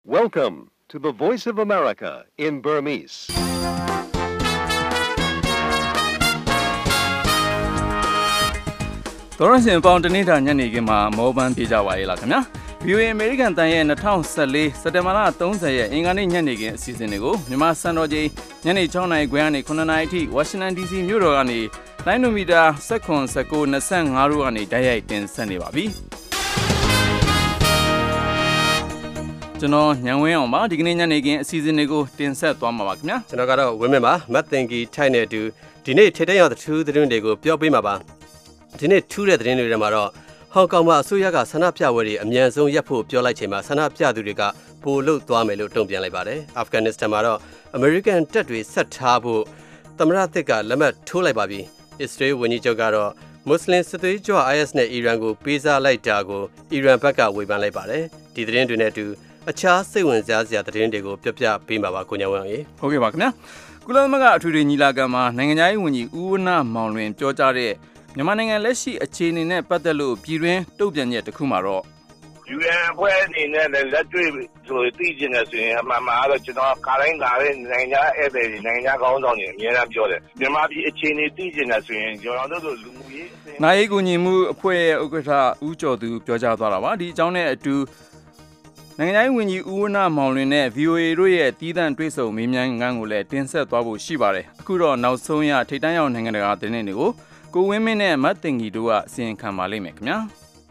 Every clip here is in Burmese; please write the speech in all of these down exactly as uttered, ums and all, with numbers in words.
Welcome to the Voice of America in Burmese. ။သောရရှင်ပေါင်းတနေ့တာညနေခင်းမှာမောပန်းပြေကြပါရဲ့လားခင်ဗျာ။ ဗီ အို အေ အမေရိကန်တန်ရဲ့၂၀၁၄စက်တင်ဘာလ၃၀ရက်အင်္ဂါနေ့ညနေခင်းအစီအစဉ်တွေကိုမြန်မာစံတော်ချိန်ညနေ၆နာရီခွဲကနေ၇နာရီအထိဝါရှင်တန်ဒီစီမြို့တော်ကနေလိုင်းနိုမီတာ၁၇ ၁၉ ၂၅တို့ကနေတိုက်ရိုက်တင်ဆက်နေပါပြီ။ကျွန်တော်ညံဝင်းအောင်ပါဒီကနေ့ညနေခင်းအစီအစဉ်တွေကိုတင်ဆက်သွားမှာပါခင်ဗျာကျွန်တော်ကတော့ဝင်းမင်းပါမတ်သင်္ကီထိုက်နေတူဒီနေ့ထိတဲ့ရောက်တဲ့ထူးသတင်းတွေကိုပြောပြမှာပါဒီနေ့ထူးတဲ့သတင်းတွေထဲမှာတော့ဟောင်ကောင်မှာအစိုးရကဆန္ဒပြပွဲတွေအမြန်ဆုံးရပ်ဖို့ပြောလိုက်ချိန်မှာဆန္ဒပြသူတွေကပိုလုသွားမယ်လို့တုံ့ပြန်လိုက်ပါတယ်အာဖဂန်နစ္စတန်မှာတော့အမေရိကန်တပ်တွေဆက်ထားဖို့သမ္မတသစ်ကလက်မှတ်ထိုးလိုက်ပါပြီအစ္စရေးဝန်ကြီးချုပ်ကတော့မွတ်စလင်စစ်သွေးကြွ အိုင်အက်စ် နဲ့အီရန်ကိုပေးစားလိုက်တာကိုအီရန်ဘက်ကဝေဖန်လိုက်ပါတယ်ဒီသတင်းတွေနဲ့အတူအခြားစိတ်ဝင်စားစရာသတင်းတွေကိုပြောပြပေးမှာပါကိုညောင်ဝင်းရေဟုတ်ကဲ့ပါခင်ဗျာကုလသမဂ္ဂအထွေထွေညီလာခံမှာနိုင်ငံခြားရေးဝန်ကြီးဦးဝဏ္ဏမောင်လွင်ပြောကြားတဲ့မြန်မာနိုင်ငံလက်ရှိအခြေအနေနဲ့ပတ်သက်လို့ပြည်တွင်းတုံ့ပြန်ချက်တစ်ခုမှာတော့ယူအန် အဖွဲ့အနေနဲ့လက်တွေ့ဆိုသိကျင်တယ်ဆိုရင်အမှန်မှာတော့ကျွန်တော်ကာတိုင်းကာတဲ့နိုင်ငံခြားဧည့်သည်တွေနိုင်ငံခြားခေါင်းဆောင်တွေအများအားပြောတယ်မြန်မာပြည်အခြေအနေသိကျင်တယ်ဆိုရင်ကျွန်တော်တို့လူမှုရေးနိုင်ရေးကူညီမှုအဖွဲ့ရဲ့ဥက္ကဋ္ဌဦးကျော်သူပြောကြားသွားတာပါဒီအကြောင်းနဲ့အတူနိုင်ငံရေးဝန်ကြီးဦးဝဏ္ဏမောင်လွင်နဲ့ ဗီ အို အေ တို့ရဲ့တီးသန့်တွေ့ဆုံမေးမြန်းခန်းကိုလည်းတင်ဆက်သွားဖို့ရှိပါတယ်အခုတော့နောက်ဆုံးရထိပ်တန်းရောက်နိုင်ငံတကာသတင်းတွေကိုကိုဝင်းမင်းနဲ့မတ်တင်ကြီးတို့ကအစီရင်ခံပါလိမ့်မယ်ခင်ဗျာ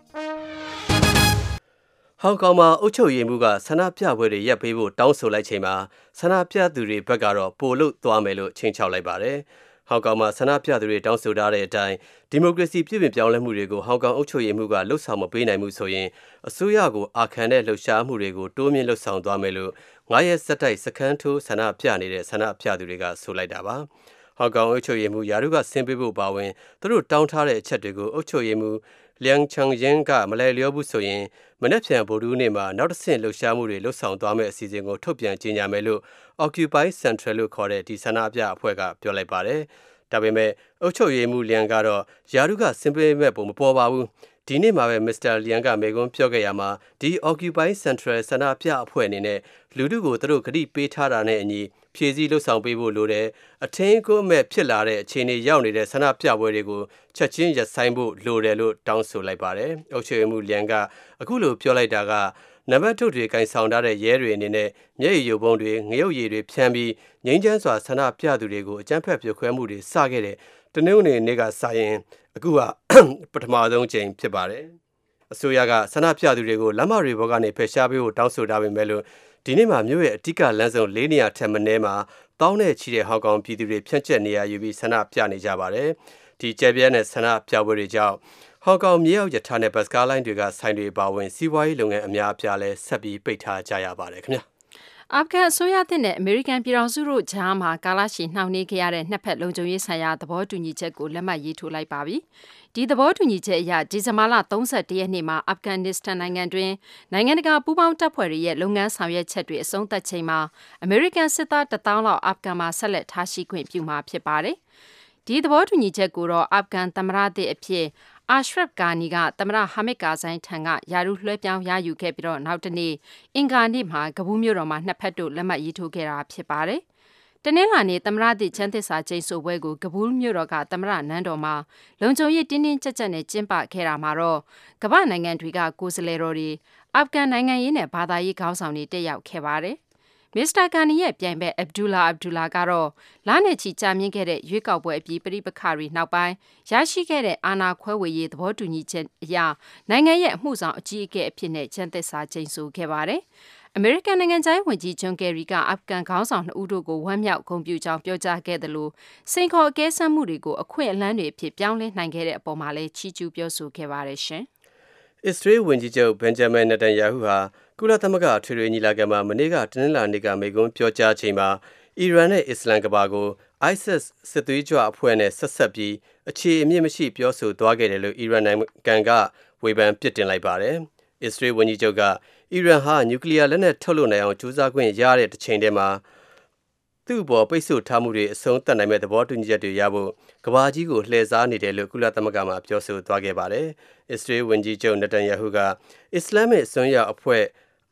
ဟောင်ကောင်မှာအုပ်ချုပ်ရေးမှူးကဆန္ဒပြပွဲတွေရပ်ပေးဖို့တောင်းဆိုလိုက်ချိန်မှာဆန္ဒပြသူတွေဘက်ကတော့ပိုလို့သွားမယ်လို့ချိန်ချောက်လိုက်ပါတယ်ဟောင်ကောင်မှာဆန္ဒပြသူတွေတောင်းဆိုထားတဲ့အတိုင်းဒီမိုကရေစီပြည်ပပြောင်းလဲမှုတွေကိုဟောင်ကောင်အုပ်ချုပ်ရေးမှူးကလှုပ်ဆောင်မပေးနိုင်မှုဆိုရင်အစိုးရကိုအာခံတဲ့လှုပ်ရှားမှုတွေကိုတိုးမြင့်လှုပ်ဆောင်သွားမယ်လို့ငါးရက်ဆက်တိုက်စခန်းထိုးဆန္ဒပြနေတဲ့ဆန္ဒပြသူတွေကဆိုလိုက်တာပါဟောင်ကောင်အုပ်ချုပ်ရေးမှူးယာရုကဆင်းပေးဖို့ပါဝင်သူတို့တောင်းထားတဲ့အချက်တွေကိုအုပ်ချုပ်ရေးမှူးလျန်ချန်ယင်းကမလဲလျောဘူးဆိုရင်မနေ့ဖြန်ဗုဒ္ဓဟူးနေ့မှာနောက်တစ်ဆင့်လှုပ်ရှားမှုတွေလှုပ်ဆောင်သွားမယ့်အစီအစဉ်ကိုထုတ်ပြန်ကြေညာမယ်လို့ Occupy Central လို့ခေါ်တဲ့ဒီဆန္ဒပြအဖွဲ့ကပြောလိုက်ပါတယ်ဒါပေမဲ့အုပ်ချုပ်ရေးမှူးလျန်ကတော့ယာရုကဆင်းပေးမဲ့ပုံမပေါ်ပါဘူးဒီနေ့မှာပဲမစ္စတာလျန်ကမေကွန်းပြောခဲ့ရမှာဒီ Occupy Central ဆန္ဒပြအဖွဲ့အနေနဲ့လူထုကိုသူတို့ဂရုပေးထားတာနဲ့အညီဖြည့်ဆည်းလှုပ်ဆောင်ပေးဖို့လိုတယ်အထင်းကိုမဲ့ဖြစ်လာတဲ့အခြေအနေရောက်နေတဲ့ဆန္ဒပြပွဲတွေကိုချက်ချင်းရပ်ဆိုင်းဖို့လိုတယ်လို့တောင်းဆိုလိုက်ပါတယ်အုပ်ချုပ်ရေးမှူးလျန်ကအခုလိုပြောလိုက်တာကနံပါတ်ထုတ်တွေကင်ဆောင်ထားတဲ့ရဲတွေအနေနဲ့မျက်ရည်ယိုပုံတွေငရုတ်ရည်တွေဖြန်းပြီးငိမ့်ချမ်းစွာဆန္ဒပြသူတွေကိုအကြမ်းဖက်ပစ်ခွဲမှုတွေစခဲ့တဲ့တနင်္ဂနွေနေ့ကစရင်အခုကပထမဆုံးချိန်ဖြစ်ပါတယ်အစိုးရကဆန္ဒပြသူတွေကိုလမ်းမတွေဘောကနေဖယ်ရှားပေးဖို့တောင်းဆိုထားပေမဲ့လို့ဒီနေ့မှာမြို့ရဲ့အဓိကလမ်းစုံ၄နေရာထက်မနည်းမှာတောင်းနဲ့ချီတဲ့ဟောင်ကောင်ပြည်သူတွေဖြန့်ကျက်နေရယူပြီးဆန္ဒပြနေကြပါတယ်ဒီကျဲပြဲနဲ့ဆန္ဒပြပွဲတွေကြောင့်ဟောင်ကောင်မြေအောက်ရထားနဲ့ဘတ်စကားလိုင်းတွေကဆိုင်တွေပါဝင်စီးပွားရေးလုပ်ငန်းအများအပြားလဲဆက်ပြီးပိတ်ထားကြရပါတယ်ခင်ဗျာအာဖဂန်အစိုးရသစ်နဲ့အမေရိကန်ပြည်ထောင်စုတို့ကြားမှာကာလရှည်နှောင့်နှေးခဲ့ရတဲ့နှစ်ဖက်လုံခြုံရေးဆိုင်ရာသဘောတူညီချက်ကိုလက်မှတ်ရေးထိုးလိုက်ပါပြီ။ဒီသဘောတူညီချက်အရဒီဇင်ဘာလ၃၁ရက်နေ့မှာအာဖဂန်နစ္စတန်နိုင်ငံတွင်နိုင်ငံတကာပူးပေါင်းတပ်ဖွဲ့တွေရဲ့လုပ်ငန်းဆောင်ရွက်ချက်တွေအဆုံးသတ်ချိန်မှာအမေရိကန်စစ်သားတစ်သောင်းလောက်အာဖဂန်မှာဆက်လက်ထားရှိခွင့်ပြုမှာဖြစ်ပါတယ်။ဒီသဘောတူညီချက်ကိုတော့အာဖဂန်သမ္မတသစ်အဖြစ်အာရှရဖ်ဂါနီကသမ္မတဟာမစ်ကာဇိုင်းထံကယာရုလွှဲပြောင်းရယူခဲ့ပြီးတော့နောက်တနေ့အင်္ဂါနေ့မှာကဘူးမြို့တော်မှာနှစ်ဖက်တို့လက်မှတ်ရေးထိုးခဲ့တာဖြစ်ပါတယ်။တနင်္လာနေ့သမ္မတသစ်ချမ်းသစ္စာကျိန်ဆိုပွဲကိုကဘူးမြို့တော်ကသမ္မတနန်းတော်မှာလုံခြုံရေးတင်းတင်းကြပ်ကြပ်နဲ့ကျင်းပခဲ့တာမှာတော့ကမ္ဘာနိုင်ငံတွေကကိုယ်စားလှယ်တော်တွေအာဖဂန်နိုင်ငံရေးနဲ့ဘာသာရေးခေါင်းဆောင်တွေတက်ရောက်ခဲ့ပါတယ်။မစ္စတာကာနီရဲ့ပြိုင်ဘက်အဗ်ဒူလာအဗ်ဒူလာကတော့လနဲ့ချီကြာမြင့်ခဲ့တဲ့ရွေးကောက်ပွဲအပြီးပဋိပက္ခတွေနောက်ပိုင်းရရှိခဲ့တဲ့အာဏာခွဲဝေရေးသဘောတူညီချက်အရနိုင်ငံရဲ့အမှုဆောင်အကြီးအကဲအဖြစ်နဲ့ချမ်းသစ္စာကျိန်ဆိုခဲ့ပါတယ်။အမေရိကန်နိုင်ငံခြားရေးဝန်ကြီးဂျွန်ကယ်ရီကအာဖဂန်ခေါင်းဆောင်နှစ်ဦးတို့ကိုဝမ်းမြောက်ဂုဏ်ပြုကြောင်းပြောကြားခဲ့တယ်လို့စိန်ခေါ်အကဲစမ်းမှုတွေကိုအခွင့်အလမ်းတွေအဖြစ်ပြောင်းလဲနိုင်ခဲ့တဲ့အပေါ်မှာလည်းချီးကျူးပြောဆိုခဲ့ပါတယ်ရှင်။အစ္စရေးဝန်ကြီးချုပ်ဘင်ဂျမင်နတန်ယာဟုဟာကုလသမဂ္ဂအထွေထွေညီလာခံမှာမနေ့ကတနင်္လာနေ့ကမိန့်ခွန်းပြောကြားချိန်မှာအီရန်နဲ့အစ္စလမ်ကဘာကို အိုက်အက်စ် စစ်သွေးကြွအဖွဲ့နဲ့ဆက်ဆက်ပြီးအခြေအမြစ်မရှိပြောဆိုသွားခဲ့တယ်လို့အီရန်နိုင်ငံကဝေဖန်ပြစ်တင်လိုက်ပါတယ်။အစ္စရေးဝန်ကြီးချုပ်ကအီရန်ဟာနျူကလ িয়ার လက်နက်ထုတ်လုပ်နိုင်အောင်ကြိုးစားခွင့်ရတဲ့တစ်ချိန်တည်းမှာသူ့ဘောပိတ်ဆို့ထားမှုတွေအဆုံးသတ်နိုင်မဲ့သဘောတူညီချက်တွေရဖို့ကဘာကြီးကိုလှည့်စားနေတယ်လို့ကုလသမဂ္ဂမှပြောဆိုသွားခဲ့ပါတယ်။အစ္စရေးဝန်ကြီးချုပ်နတန်ယာဟုကအစ္စလာမစ်အစွန်းရောက်အဖွဲ့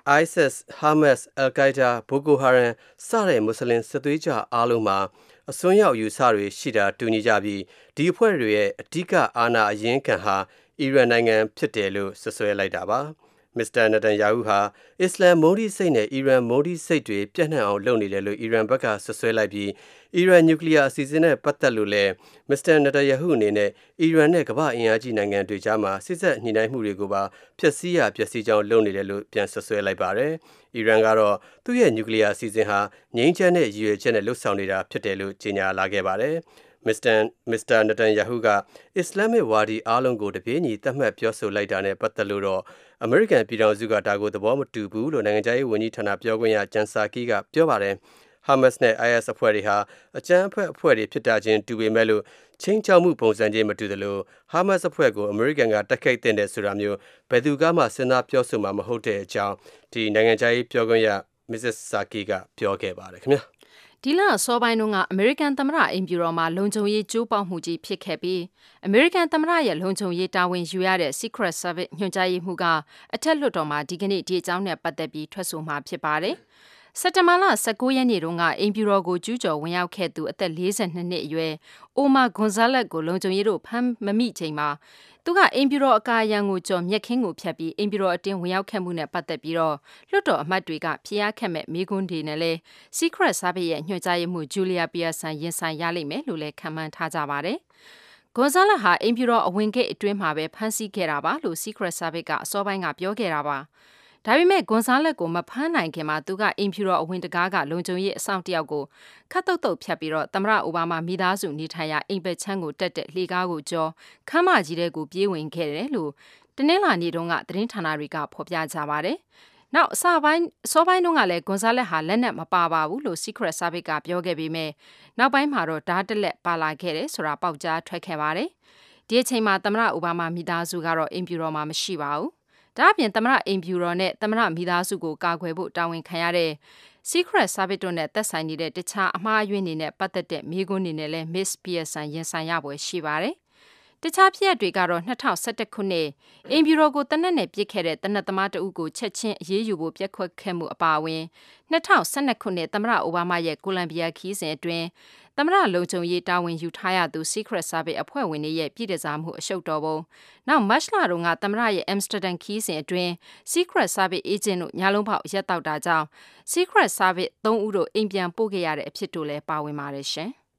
ISIS, Hamas, Al-Qaeda, Boko Haram စတဲ့မွတ်စလင်စစ်သွေးကြအားလုံးမှာအစွန်းရောက်ယူဆတွေရှိတာတူညီကြပြီးဒီအဖွဲ့တွေရဲ့အဓိကအာဏာအရင်းခံဟာအီရန်နိုင်ငံဖြစ်တယ်လို့ဆွဆွဲလိုက်တာပါမစ္စတာနတန်ယာဟုဟာအစ္စလမ်မုန်းတီးစိတ်နဲ့အီရန်မုန်းတီးစိတ်တွေပြန့်နှံ့အောင်လုပ်နေတယ်လို့အီရန်ဘက်ကဆွဆွဲလိုက်ပြီးအီရန်နျူကလ িয়ার အစီအစဉ်နဲ့ပတ်သက်လို့လည်းမစ္စတာနတန်ယာဟုအနေနဲ့အီရန်နဲ့ကမ္ဘာအင်အားကြီးနိုင်ငံတွေကြားမှာစစ်ဆက်ညှိနှိုင်းမှုတွေကိုပါဖျက်ဆီးရပျက်စီးကြောင်းလုပ်နေတယ်လို့ပြန်ဆွဆွဲလိုက်ပါတယ်။အီရန်ကတော့သူ့ရဲ့နျူကလ িয়ার အစီအစဉ်ဟာငြိမ်းချမ်းတဲ့ရည်ရွယ်ချက်နဲ့လှုပ်ဆောင်နေတာဖြစ်တယ်လို့ကြေညာလာခဲ့ပါတယ်။မစ္စတာမစ္စတာနတန်ယာဟုကအစ္စလာမစ်ဝါဒီအားလုံးကိုတပြေးညီသတ်မှတ်ပြောဆိုလိုက်တာနဲ့ပတ်သက်လို့တော့အမေရိကန်ပြည်ထောင်စုကဒါကိုသဘောမတူဘူးလို့နိုင်ငံခြားရေးဝန်ကြီးဌာနပြောခွင့်ရဂျန်ဆာကီကပြောပါတယ်။ Hamas နဲ့ I S အဖွဲ့တွေဟာအကြမ်းဖက်အဖွဲ့တွေဖြစ်တာချင်းတူပေမဲ့လို့ချင်းချောက်မှုပုံစံချင်းမတူသလို Hamas အဖွဲ့ကိုအမေရိကန်ကတိုက်ခိုက်တဲ့တဲ့ဆိုတာမျိုးဘယ်သူကမှစဉ်းစားပြောဆိုမှာမဟုတ်တဲ့အကြောင်းဒီနိုင်ငံခြားရေးပြောခွင့်ရ Missus Saki ကပြောခဲ့ပါတယ်ခင်ဗျာဒီလအစောပိုင်းတုန်းကအမေရိကန်သမ္မတအိမ်ဖြူတော်မှာလုံခြုံရေးကြိုးပေါက်မှုကြီးဖြစ်ခဲ့ပြီးအမေရိကန်သမ္မတရဲ့လုံခြုံရေးတာဝန်ယူရတဲ့ Secret Service ညွှန်ကြားရေးမှူးကအထက်လွှတ်တော်မှာဒီကနေ့ဒီအကြောင်းနဲ့ပတ်သက်ပြီးထွက်ဆိုမှာဖြစ်ပါတယ်။စက်တဘာလ၁၉ရက်နေ့တုန်းကအိမ်ဖြူတော်ကိုကျူးကျော်ဝင်ရောက်ခဲ့သူအသက်၄၂နှစ်အရွယ်အိုမာဂွန်ဇာလက်ကိုလုံခြုံရေးတို့ဖမ်းမမိချိန်မှာသူကအိမ်ဖြူတော်အကာအရံကိုကြော်မြက်ခင်းကိုဖျက်ပြီးအိမ်ဖြူတော်အတင်းဝင်ရောက်ခဲ့မှုနဲ့ပတ်သက်ပြီးတော့လွှတ်တော်အမတ်တွေကဖျက်ခက်မဲ့မိကွန်းတွေနဲ့လဲ Secret Service ရဲ့ညွှန်ကြားရေးမှူးဂျူလီယာပီယာဆန်ရင်ဆိုင်ရလိမ့်မယ်လို့လဲခန့်မှန်းထားကြပါတယ်။ဂွန်ဇာလက်ဟာအိမ်ဖြူတော်အဝင်ဂိတ်အတွင်းမှာပဲဖမ်းဆီးခဲ့တာပါလို့ Secret Service ကအစောပိုင်းကပြောခဲ့တာပါ။ဒါပေမဲ့ဂွန်ဆာလက်ကိုမဖမ်းနိုင်ခင်မှာသူကအိမ်ဖြူတော်အဝင်တကားကလုံခြုံရေးအဆောင်တယောက်ကိုခတ်တုတ်တုတ်ဖြတ်ပြီးတော့သမ္မတအိုဘားမားမိသားစုနေထိုင်ရာအိမ်ဘက်ချမ်းကိုတက်တဲ့လှေကားကိုကြောခမ်းမကြီးတဲ့ကိုပြေးဝင်ခဲ့တယ်လို့တနင်္လာနေ့တုန်းကသတင်းဌာနတွေကဖော်ပြကြပါတယ်။နောက်အစပိုင်းအစောပိုင်းတုန်းကလည်းဂွန်ဆာလက်ဟာလက်နက်မပါပါဘူးလို့ Secret Service ကပြောခဲ့ပေမဲ့နောက်ပိုင်းမှာတော့ဓာတ်တလက်ပါလာခဲ့တယ်ဆိုတာပေါက်ကြားထွက်ခဲ့ပါတယ်။ဒီအချိန်မှာသမ္မတအိုဘားမားမိသားစုကတော့အိမ်ဖြူတော်မှာမရှိပါဘူး။ဒါ့အပြင်သမ္မတအိမ်ဖြူတော်နဲ့သမ္မတမိသားစုကိုကာကွယ်ဖို့တာဝန်ခံရတဲ့ Secret Service တို့နဲ့သက်ဆိုင်နေတဲ့တခြားအမှားအယွင်းတွေနဲ့ပတ်သက်တဲ့မိကွန်းတွေနဲ့လည်း Miss Pearson ရင်ဆိုင်ရပွဲရှိပါတယ်။တခြားဖြစ်ရပ်တွေကတော့၂၀၁၁ခုနှစ်အိမ်ဖြူတော်ကိုတနက်နဲ့ပြစ်ခဲ့တဲ့တနက်သမားတအုပ်ကိုချက်ချင်းအရေးယူဖို့ပြက်ခွက်ခဲ့မှုအပါအဝင်၂၀၁၂ခုနှစ်သမ္မတအိုဘားမားရဲ့ကိုလံဘီယာခီးစဉ်အတွင်းသမ္မတလုံခြုံရေးတာဝန်ယူထားရသူ Secret Service အဖွဲ့ဝင်တွေရဲ့ပြည်ထစားမှုအရှုပ်တော်ပုံနောက်မတ်လတုန်းကသမ္မတရဲ့ Amsterdam ခီးစဉ်အတွင်း Secret Service agent တို့ညလုံးပေါက်ရက်တောက်တာကြောင့် Secret Service သုံးဦးတို့အိမ်ပြန်ပို့ခဲ့ရတဲ့အဖြစ်တို့လည်းပါဝင်ပါတယ်ရှင်။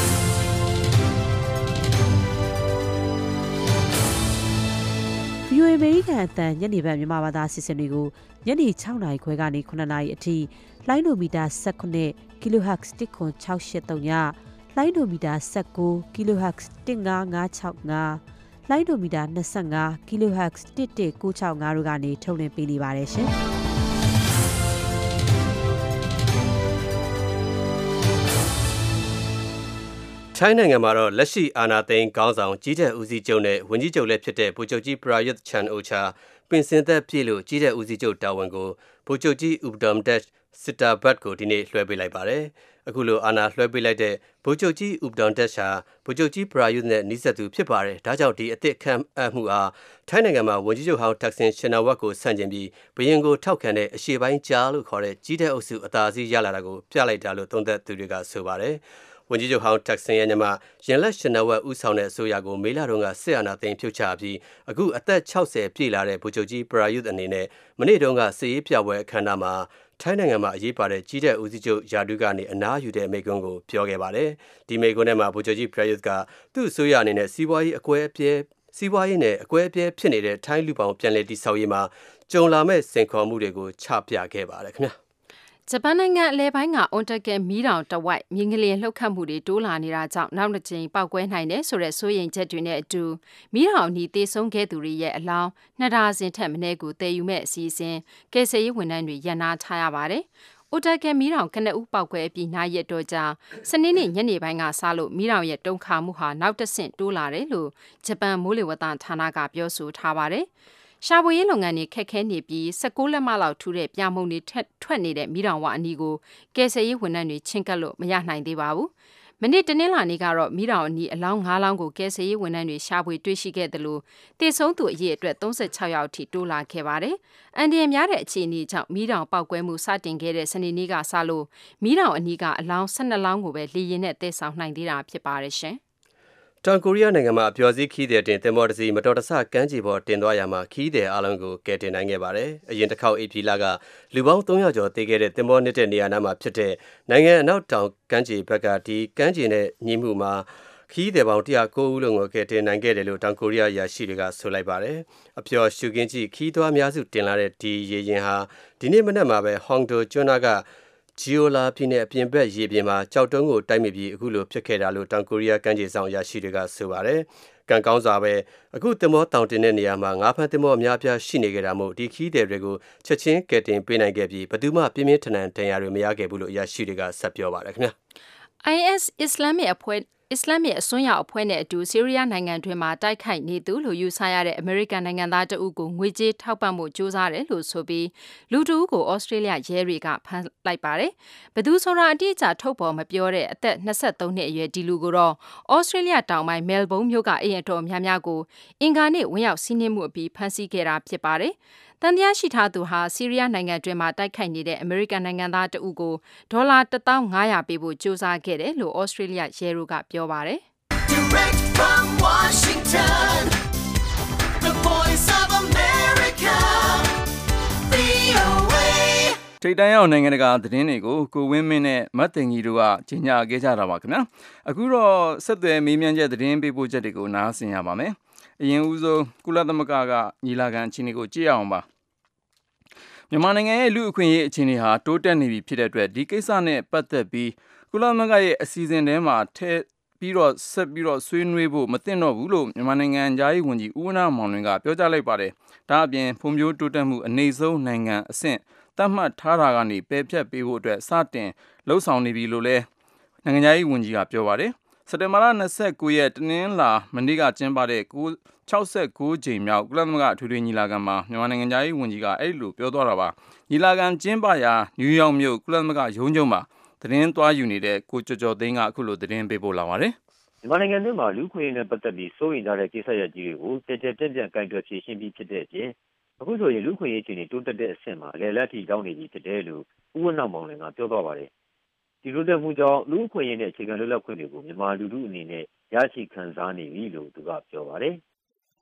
ဗီအိုအေ အမေရိကန်အသံညနေပိုင်းမြန်မာဘာသာအစီအစဉ်တွေကိုညနေ၆နာရီခွဲကနေ၇နာရီအထိလိုင်းဒိုမီတာ၁၉ Kilohertz တစ်ခွန်၆၈၃ညလိုင်းဒိုမီတာ၁၉ Kilohertz တစ်၅၅၆၅လိုင်းဒိုမီတာ၂၅ Kilohertz တစ်၁၉၆၅တို့ကနေထုတ်လွှင့်ပေးနေပါတယ်ရှင်။ထိုင်းနိုင်ငံမှာတော့လက်ရှိအာဏာသိမ်းခေါင်းဆောင်ကြီးတဲ့ဦးစီးချုပ်နဲ့ဝန်ကြီးချုပ်လည်းဖြစ်တဲ့ဗိုလ်ချုပ်ကြီးပရာယွတ်ချန်အိုချာပင်စင်သက်ပြည့်လို့ကြီးတဲ့ဦးစီးချုပ်တာဝန်ကိုဗိုလ်ချုပ်ကြီးဥပဒမ်ဒက်စစ်တာဘတ်ကိုဒီနေ့လွှဲပေးလိုက်ပါတယ်။အခုလိုအာဏာလွှဲပေးလိုက်တဲ့ဗိုလ်ချုပ်ကြီးဥပဒမ်ဒက်ရှာဗိုလ်ချုပ်ကြီးပရာယွတ်နဲ့နှိစက်သူဖြစ်ပါတယ်။ဒါကြောင့်ဒီအသစ်ခံအပ်မှုအားထိုင်းနိုင်ငံမှာဝန်ကြီးချုပ်ဟောင်းတက်ဆင်ရှင်နာဝတ်ကိုဆန့်ကျင်ပြီးဘရင်ကိုထောက်ခံတဲ့အရှေ့ပိုင်းကြားလို့ခေါ်တဲ့ကြီးတဲ့အုပ်စုအသာစီးရလာတာကိုပြလိုက်တာလို့သုံးသပ်သူတွေကဆိုပါတယ်။ဝန်ကြီးချုပ်ဟောင်းတက်ဆင်ရဲ့ညမရင်လက်ရှင်နာဝတ်ဦးဆောင်တဲ့အစိုးရကိုမေလတုန်းကစစ်အာဏာသိမ်းဖြုတ်ချပြီးအခုအသက်၆၀ပြည့်လာတဲ့ဗိုလ်ချုပ်ကြီးပရာယွတ်အနေနဲ့မနေ့တုန်းကစစ်ရေးပြပွဲအခမ်းအနားမှာထိုင်းနိုင်ငံမှာအရေးပါတဲ့ကြီးတဲ့ဦးစီးချုပ်ယာဒူးကနေအနားယူတဲ့မိန့်ခွန်းကိုပြောခဲ့ပါတယ်။ဒီမိန့်ခွန်းထဲမှာဗိုလ်ချုပ်ကြီးပရာယွတ်ကသူ့အစိုးရအနေနဲ့စီးပွားရေးအကွဲအပြဲစီးပွားရေးနဲ့အကွဲအပြဲဖြစ်နေတဲ့ထိုင်းလူပောင်ပြန်လည်တည်ဆောက်ရေးမှာကြုံလာမဲ့စင်ခေါ်မှုတွေကိုချပြခဲ့ပါတယ်ခင်ဗျာ။ဂျပန်နိုင်ငံအလဲပိုင်းကအွန်တက်ကဲမီးတောင်တဝိုက်မြင်းကလေးလှုပ်ခတ်မှုတွေတိုးလာနေတာကြောင့်နောက်တစ်ကြိမ်ပောက်ကွဲနိုင်တယ်ဆိုတဲ့စိုးရိမ်ချက်တွေနဲ့အတူမီးတောင်အနီးသေဆုံးခဲ့သူတွေရဲ့အလောင်းနှစ်ဒါဇင်ထက်မနည်းကိုတည်ယူမဲ့အစီအစဉ်ကယ်ဆယ်ရေးဝန်ထမ်းတွေရန်နာထားရပါတယ်။အိုတက်ကဲမီးတောင်ကနဦးပောက်ကွဲပြီးနာရက်တော့ကြာစနေနေ့ညနေပိုင်းကစလို့မီးတောင်ရဲ့တုံခါမှုဟာနောက်တစ်ဆင့်တိုးလာတယ်လို့ဂျပန်မိုးလေဝသဌာနကပြောဆိုထားပါတယ်။ရှာဖွေရေးလုပ်ငန်းတွေခက်ခဲနေပြီး၁၉လက်မလောက်ထူတဲ့ပြာမုံတွေထွက်နေတဲ့မီးတောင်ဝအနီးကိုကယ်ဆယ်ရေးဝန်ထမ်းတွေချင်းကပ်လို့မရနိုင်သေးပါဘူး။မနေ့တနင်္လာနေ့ကတော့မိတောင်အနီးအလောင်း၅လောင်းကိုကယ်ဆယ်ရေးဝန်ထမ်းတွေရှာဖွေတွေ့ရှိခဲ့တယ်လို့တေဆုံးသူအရေအတွက်၃၆ယောက်အထိတိုးလာခဲ့ပါတယ်။အန်ဒီယံများတဲ့အခြေအနေကြောင့်မိတောင်ပောက်ကွဲမှုစတင်ခဲ့တဲ့စနေနေ့ကစလို့မိတောင်အနီးကအလောင်း၁၂လောင်းကိုပဲလေရင်နဲ့တည်ဆောင်နိုင်သေးတာဖြစ်ပါတယ်ရှင်။တောင်ကိုရီးယားနိုင်ငံမှာအပျော်စီးခီးတဲ့တင်သင်္ဘောတစ်စီးမတော်တဆကမ်းခြေပေါ်တင်သွားရမှာခီးတဲ့အားလုံးကိုကယ်တင်နိုင်ခဲ့ပါတယ်။အရင်တစ်ခေါက်အေပီလာကလူပေါင်း၃ရာကျော်တေခဲ့တဲ့သင်္ဘောနစ်တဲ့နေရာနားမှာဖြစ်တဲ့နိုင်ငံအနောက်တောင်ကမ်းခြေဘက်ကဒီကမ်းခြေနဲ့ညီမှုမှာခီးတဲ့ပေါင်း၁၀၉ဦးလုံးကိုကယ်တင်နိုင်ခဲ့တယ်လို့တောင်ကိုရီးယားရာရှိတွေကဆိုလိုက်ပါတယ်။အပျော်ရှုခင်းကြီးခီးသွားများစုတင်လာတဲ့ဒီရေရင်ဟာဒီနေ့မနက်မှာပဲဟောင်ဒိုကျွန်းနာကဂျီယိုလာပြည်နယ်အပြင်ဘက်ရေပြင်မှာကြောက်တုံးကိုတိုက်မိပြီးအခုလိုဖြစ်ခဲ့တာလို့တောင်ကိုရီးယားကမ်းခြေဆောင်ရရှိတွေကဆိုပါတယ်။ကံကောင်းစွာပဲအခုသင်္ဘောတောင်တင်တဲ့နေရာမှာငါးဖမ်းသင်္ဘောအများအပြားရှိနေကြတာမို့ဒီခီးသည်တွေကိုချက်ချင်းကယ်တင်ပေးနိုင်ခဲ့ပြီးဘယ်သူမှပြင်းပြင်းထန်ထန်ဒဏ်ရာတွေမရခဲ့ဘူးလို့ရရှိတွေကဆက်ပြောပါတယ်ခင်ဗျာ။ I S အစ္စလာမစ်အဖွဲ့အစ္စလာမစ်အစွန်းရောက်အဖွဲ့နဲ့အတူဆီးရီးယားနိုင်ငံတွင်းမှာတိုက်ခိုက်နေသူလို့ယူဆရတဲ့အမေရိကန်နိုင်ငံသားတဦးကိုငွေကြေးထောက်ပံ့မှုစ조사တယ်လို့ဆိုပြီးလူတဦးကိုဩစတြေးလျရဲတွေကဖမ်းလိုက်ပါတယ်။ဘသူဆိုတာအတိအကျထုတ်ဖော်မပြောတဲ့အသက်၂၃နှစ်အရွယ်ဒီလူကိုတော့ဩစတြေးလျတောင်ပိုင်းမဲလ်ဘုန်းမြို့ကအိမ်အတော်များများကိုအင်္ဂါနေ့ဝင်ရောက်စီးနင်းမှုအပြီးဖမ်းဆီးခဲ့တာဖြစ်ပါတယ်။တန်တရားရှိထားသူဟာဆီးရီးယားနိုင်ငံတွင်းမှာတိုက်ခိုက်နေတဲ့အမေရိကန်နိုင်ငံသားတဦးကိုဒေါ်လာတစ်သောင်းငါးရာပေးဖို့စ조사ခဲ့တယ်လို့ဩစတြေးလျရဲတို့ကပြောပါတယ်။ Direct from Washington, the voice of America, V O A ထိပ်တန်းရောက်နိုင်ငံတကာသတင်းတွေကိုကိုဝင်းမင်းနဲ့မတ်တင်ကြီးတို့ကကြီးညာခဲ့ကြတာပါခင်ဗျာအခုတော့ဆက်သွယ်မေးမြန်းချက်သတင်းပေးပို့ချက်တွေကိုနားဆင်ရပါမယ်အရင်ဦးဆုံးကုလသမဂ္ဂကညီလာခံအခြေအနေကိုကြည့်ရအောင်ပါမြန်မာနိုင်ငံရဲ့လူအခွင့်အရေးအခြေအနေဟာတိုးတက်နေပြီဖြစ်တဲ့အတွက်ဒီကိစ္စနဲ့ပတ်သက်ပြီးကုလသမဂ္ဂရဲ့အစီအစဉ်ထဲမှာထည့်ပြီးတော့ဆက်ပြီးတော့ဆွေးနွေးဖို့မသင့်တော့ဘူးလို့မြန်မာနိုင်ငံသားရေးဝန်ကြီးဦးဝဏ္ဏမောင်လွင်ကပြောကြားလိုက်ပါတယ်။ဒါအပြင်ဖွံ့ဖြိုးတိုးတက်မှုအနေဆုံးနိုင်ငံအဆင့်သတ်မှတ်ထားတာကနေပယ်ဖျက်ပေးဖို့အတွက်စတင်လှုံ့ဆော်နေပြီလို့လည်းနိုင်ငံသားရေးဝန်ကြီးကပြောပါတယ်။စက်တင်ဘာလ၂၉ရက်တနင်္လာမနေ့ကကျင်းပတဲ့၆၉ကြိမ်မြောက်ကုလသမဂ္ဂအထွေထွေညီလာခံမှာမြန်မာနိုင်ငံသားရေးဝန်ကြီးကအဲ့လိုပြောသွားတာပါ။ညီလာခံကျင်းပရာနယူးယောက်မြို့ကုလသမဂ္ဂရုံးချုပ်မှာသတင်းသွားယူနေတဲ့ကိုကျော်ကျော်သိန်းကအခုလိုသတင်းပေးပို့လာပါတယ်။မြန်မာနိုင်ငံတွင်းမှာလူခွင့်ရေးနဲ့ပတ်သက်ပြီးစိုးရိမ်ကြတဲ့ကိစ္စရပ်ကြီးတွေကိုတည်တည်ပြန့်ပြန့်ကင်တွယ်ဖြေရှင်းပြီးဖြစ်တဲ့အပြင်အခုဆိုရင်လူခွင့်ရေးအခြေအနေတိုးတက်တဲ့အဆင့်မှာအလယ်လက်ထိရောက်နေပြီဖြစ်တယ်လို့ဦးဝဏ္ဏမောင်လွင်ကပြောသွားပါတယ်။ဒီလိုတက်မှုကြောင့်လူခွင့်ရေးနဲ့အခြေခံလွတ်လပ်ခွင့်တွေကိုမြန်မာလူထုအနေနဲ့ရရှိခံစားနေပြီလို့သူကပြောပါတယ်။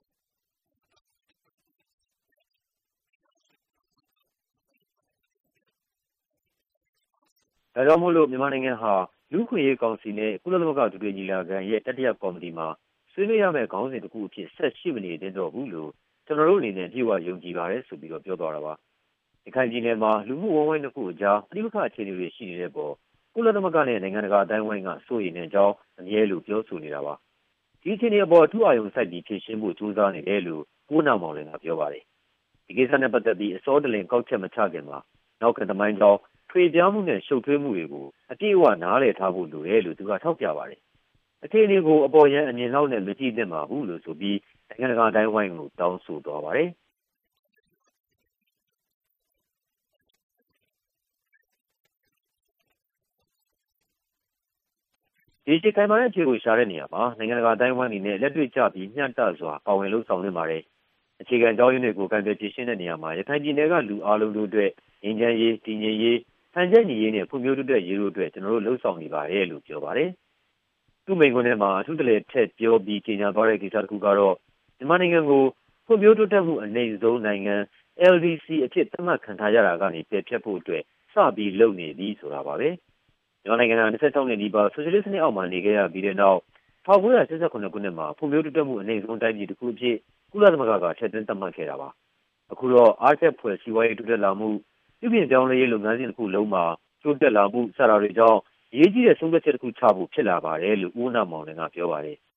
ဒါကြောင့်မို့လို့မြန်မာနိုင်ငံဟာလူခွင့်ရေးကောင်စီနဲ့ကုလသမဂ္ဂဒုတိယညီလာခံရဲ့တတိယကော်မတီမှာဆွေးနွေးရမယ့်ခေါင်းစဉ်တစ်ခုအဖြစ်ဆက်ရှိမနေသေးတော့ဘူးလို့ကျွန်တော်တို့အနေနဲ့ပြေဝယုံကြည်ပါတယ်ဆိုပြီးတော့ပြောသွားတာပါ။ဒီခိုင်ပြည်နယ်မှာလူမှုဝန်းဝိုင်းတစ်ခုအကြားပဋိပက္ခအခြေအနေတွေရှိနေတဲ့ပေါ်ကုလသမဂ္ဂနဲ့နိုင်ငံတကာအတိုင်းအဝိုင်းကစိုးရိမ်နေကြောင်းအမြဲလိုပြောဆိုနေတာပါ။ဒီအခြေအနေအပေါ်အထူးအာရုံစိုက်ပြီးဖြေရှင်းဖို့ကြိုးစားနေတယ်လို့ကိုးနာမောင်လည်းကပြောပါတယ်။ဒီကိစ္စနဲ့ပတ်သက်ပြီးအစောတလင်ကောက်ချက်မချခင်မှာနောက်ခံသမိုင်းကြောင်းထွေပြားမှုနဲ့ရှုပ်ထွေးမှုတွေကိုအပြည့်အဝနားလည်ထားဖို့လိုတယ်လို့သူကထောက်ပြပါတယ်။အခြေအနေကိုအပေါ်ယံအမြင်လောက်နဲ့မကြည့်သင့်ပါဘူးလို့ဆိုပြီးနိုင်ငံတကာအတိုင်းဝိုင်းကိုတောင်းဆိုသွားပါတယ်။ဒီချိန်ခိုင်မာတဲ့အခြေကိုရှာတဲ့နေရာမှာနိုင်ငံတကာအတိုင်းဝိုင်းအနေနဲ့လက်တွေ့ကျပြီးမျှတစွာပါဝင်လှုပ်ဆောင်နေပါတယ်။အခြေခံကြောင်းရင်းတွေကိုကန်တယ်ဖြေရှင်းတဲ့နေရာမှာရခိုင်ပြည်နယ်ကလူအလုံးတို့အတွက်ငြိမ်းချမ်းရေးတည်ငြိမ်ရေးဟန်ချက်ညီရေးနဲ့ဖွံ့ဖြိုးတိုးတက်ရေးတို့အတွက်ကျွန်တော်တို့လှုပ်ဆောင်နေပါတယ်လို့ပြောပါတယ်။သူ့မိန့်ခွန်းထဲမှာအထူးတလဲထက်ပြောပြီးကြေညာသွားတဲ့ကိစ္စတစ်ခုကတော့မြန်မာနိုင်ငံကိုဖွံ့ဖြိုးတိုးတက်မှုအနေဆုံးနိုင်ငံ L D C အဖြစ်သတ်မှတ်ခံထားရတာကနေပယ်ဖျက်ဖို့အတွက်စပြီးလုပ်နေပြီဆိုတာပါပဲ။မြန်မာနိုင်ငံက၂၆နှစ်နီးပါးဆိုရှယ်လစ်စနစ်အောက်မှာနေခဲ့ရပြီးတဲ့နောက်၁၉၈၇ခုနှစ်မှာဖွံ့ဖြိုးတိုးတက်မှုအနေဆုံးတိုင်းပြည်တစ်ခုအဖြစ်ကုလသမဂ္ဂကထည့်သွင်းသတ်မှတ်ခဲ့တာပါ။အခုတော့အားတက်ဖွယ်စီးပွားရေးတိုးတက်လာမှုပြုပြင်ပြောင်းလဲရေးလုပ်ငန်းစဉ်တစ်ခုလုံးမှာတိုးတက်လာမှုစတာတွေကြောင့်အရေးကြီးတဲ့ဆုံးဖြတ်ချက်တစ်ခုချဖို့ဖြစ်လာပါတယ်လို့ဦးဝဏ္ဏမောင်လည်းကပြောပါတယ်။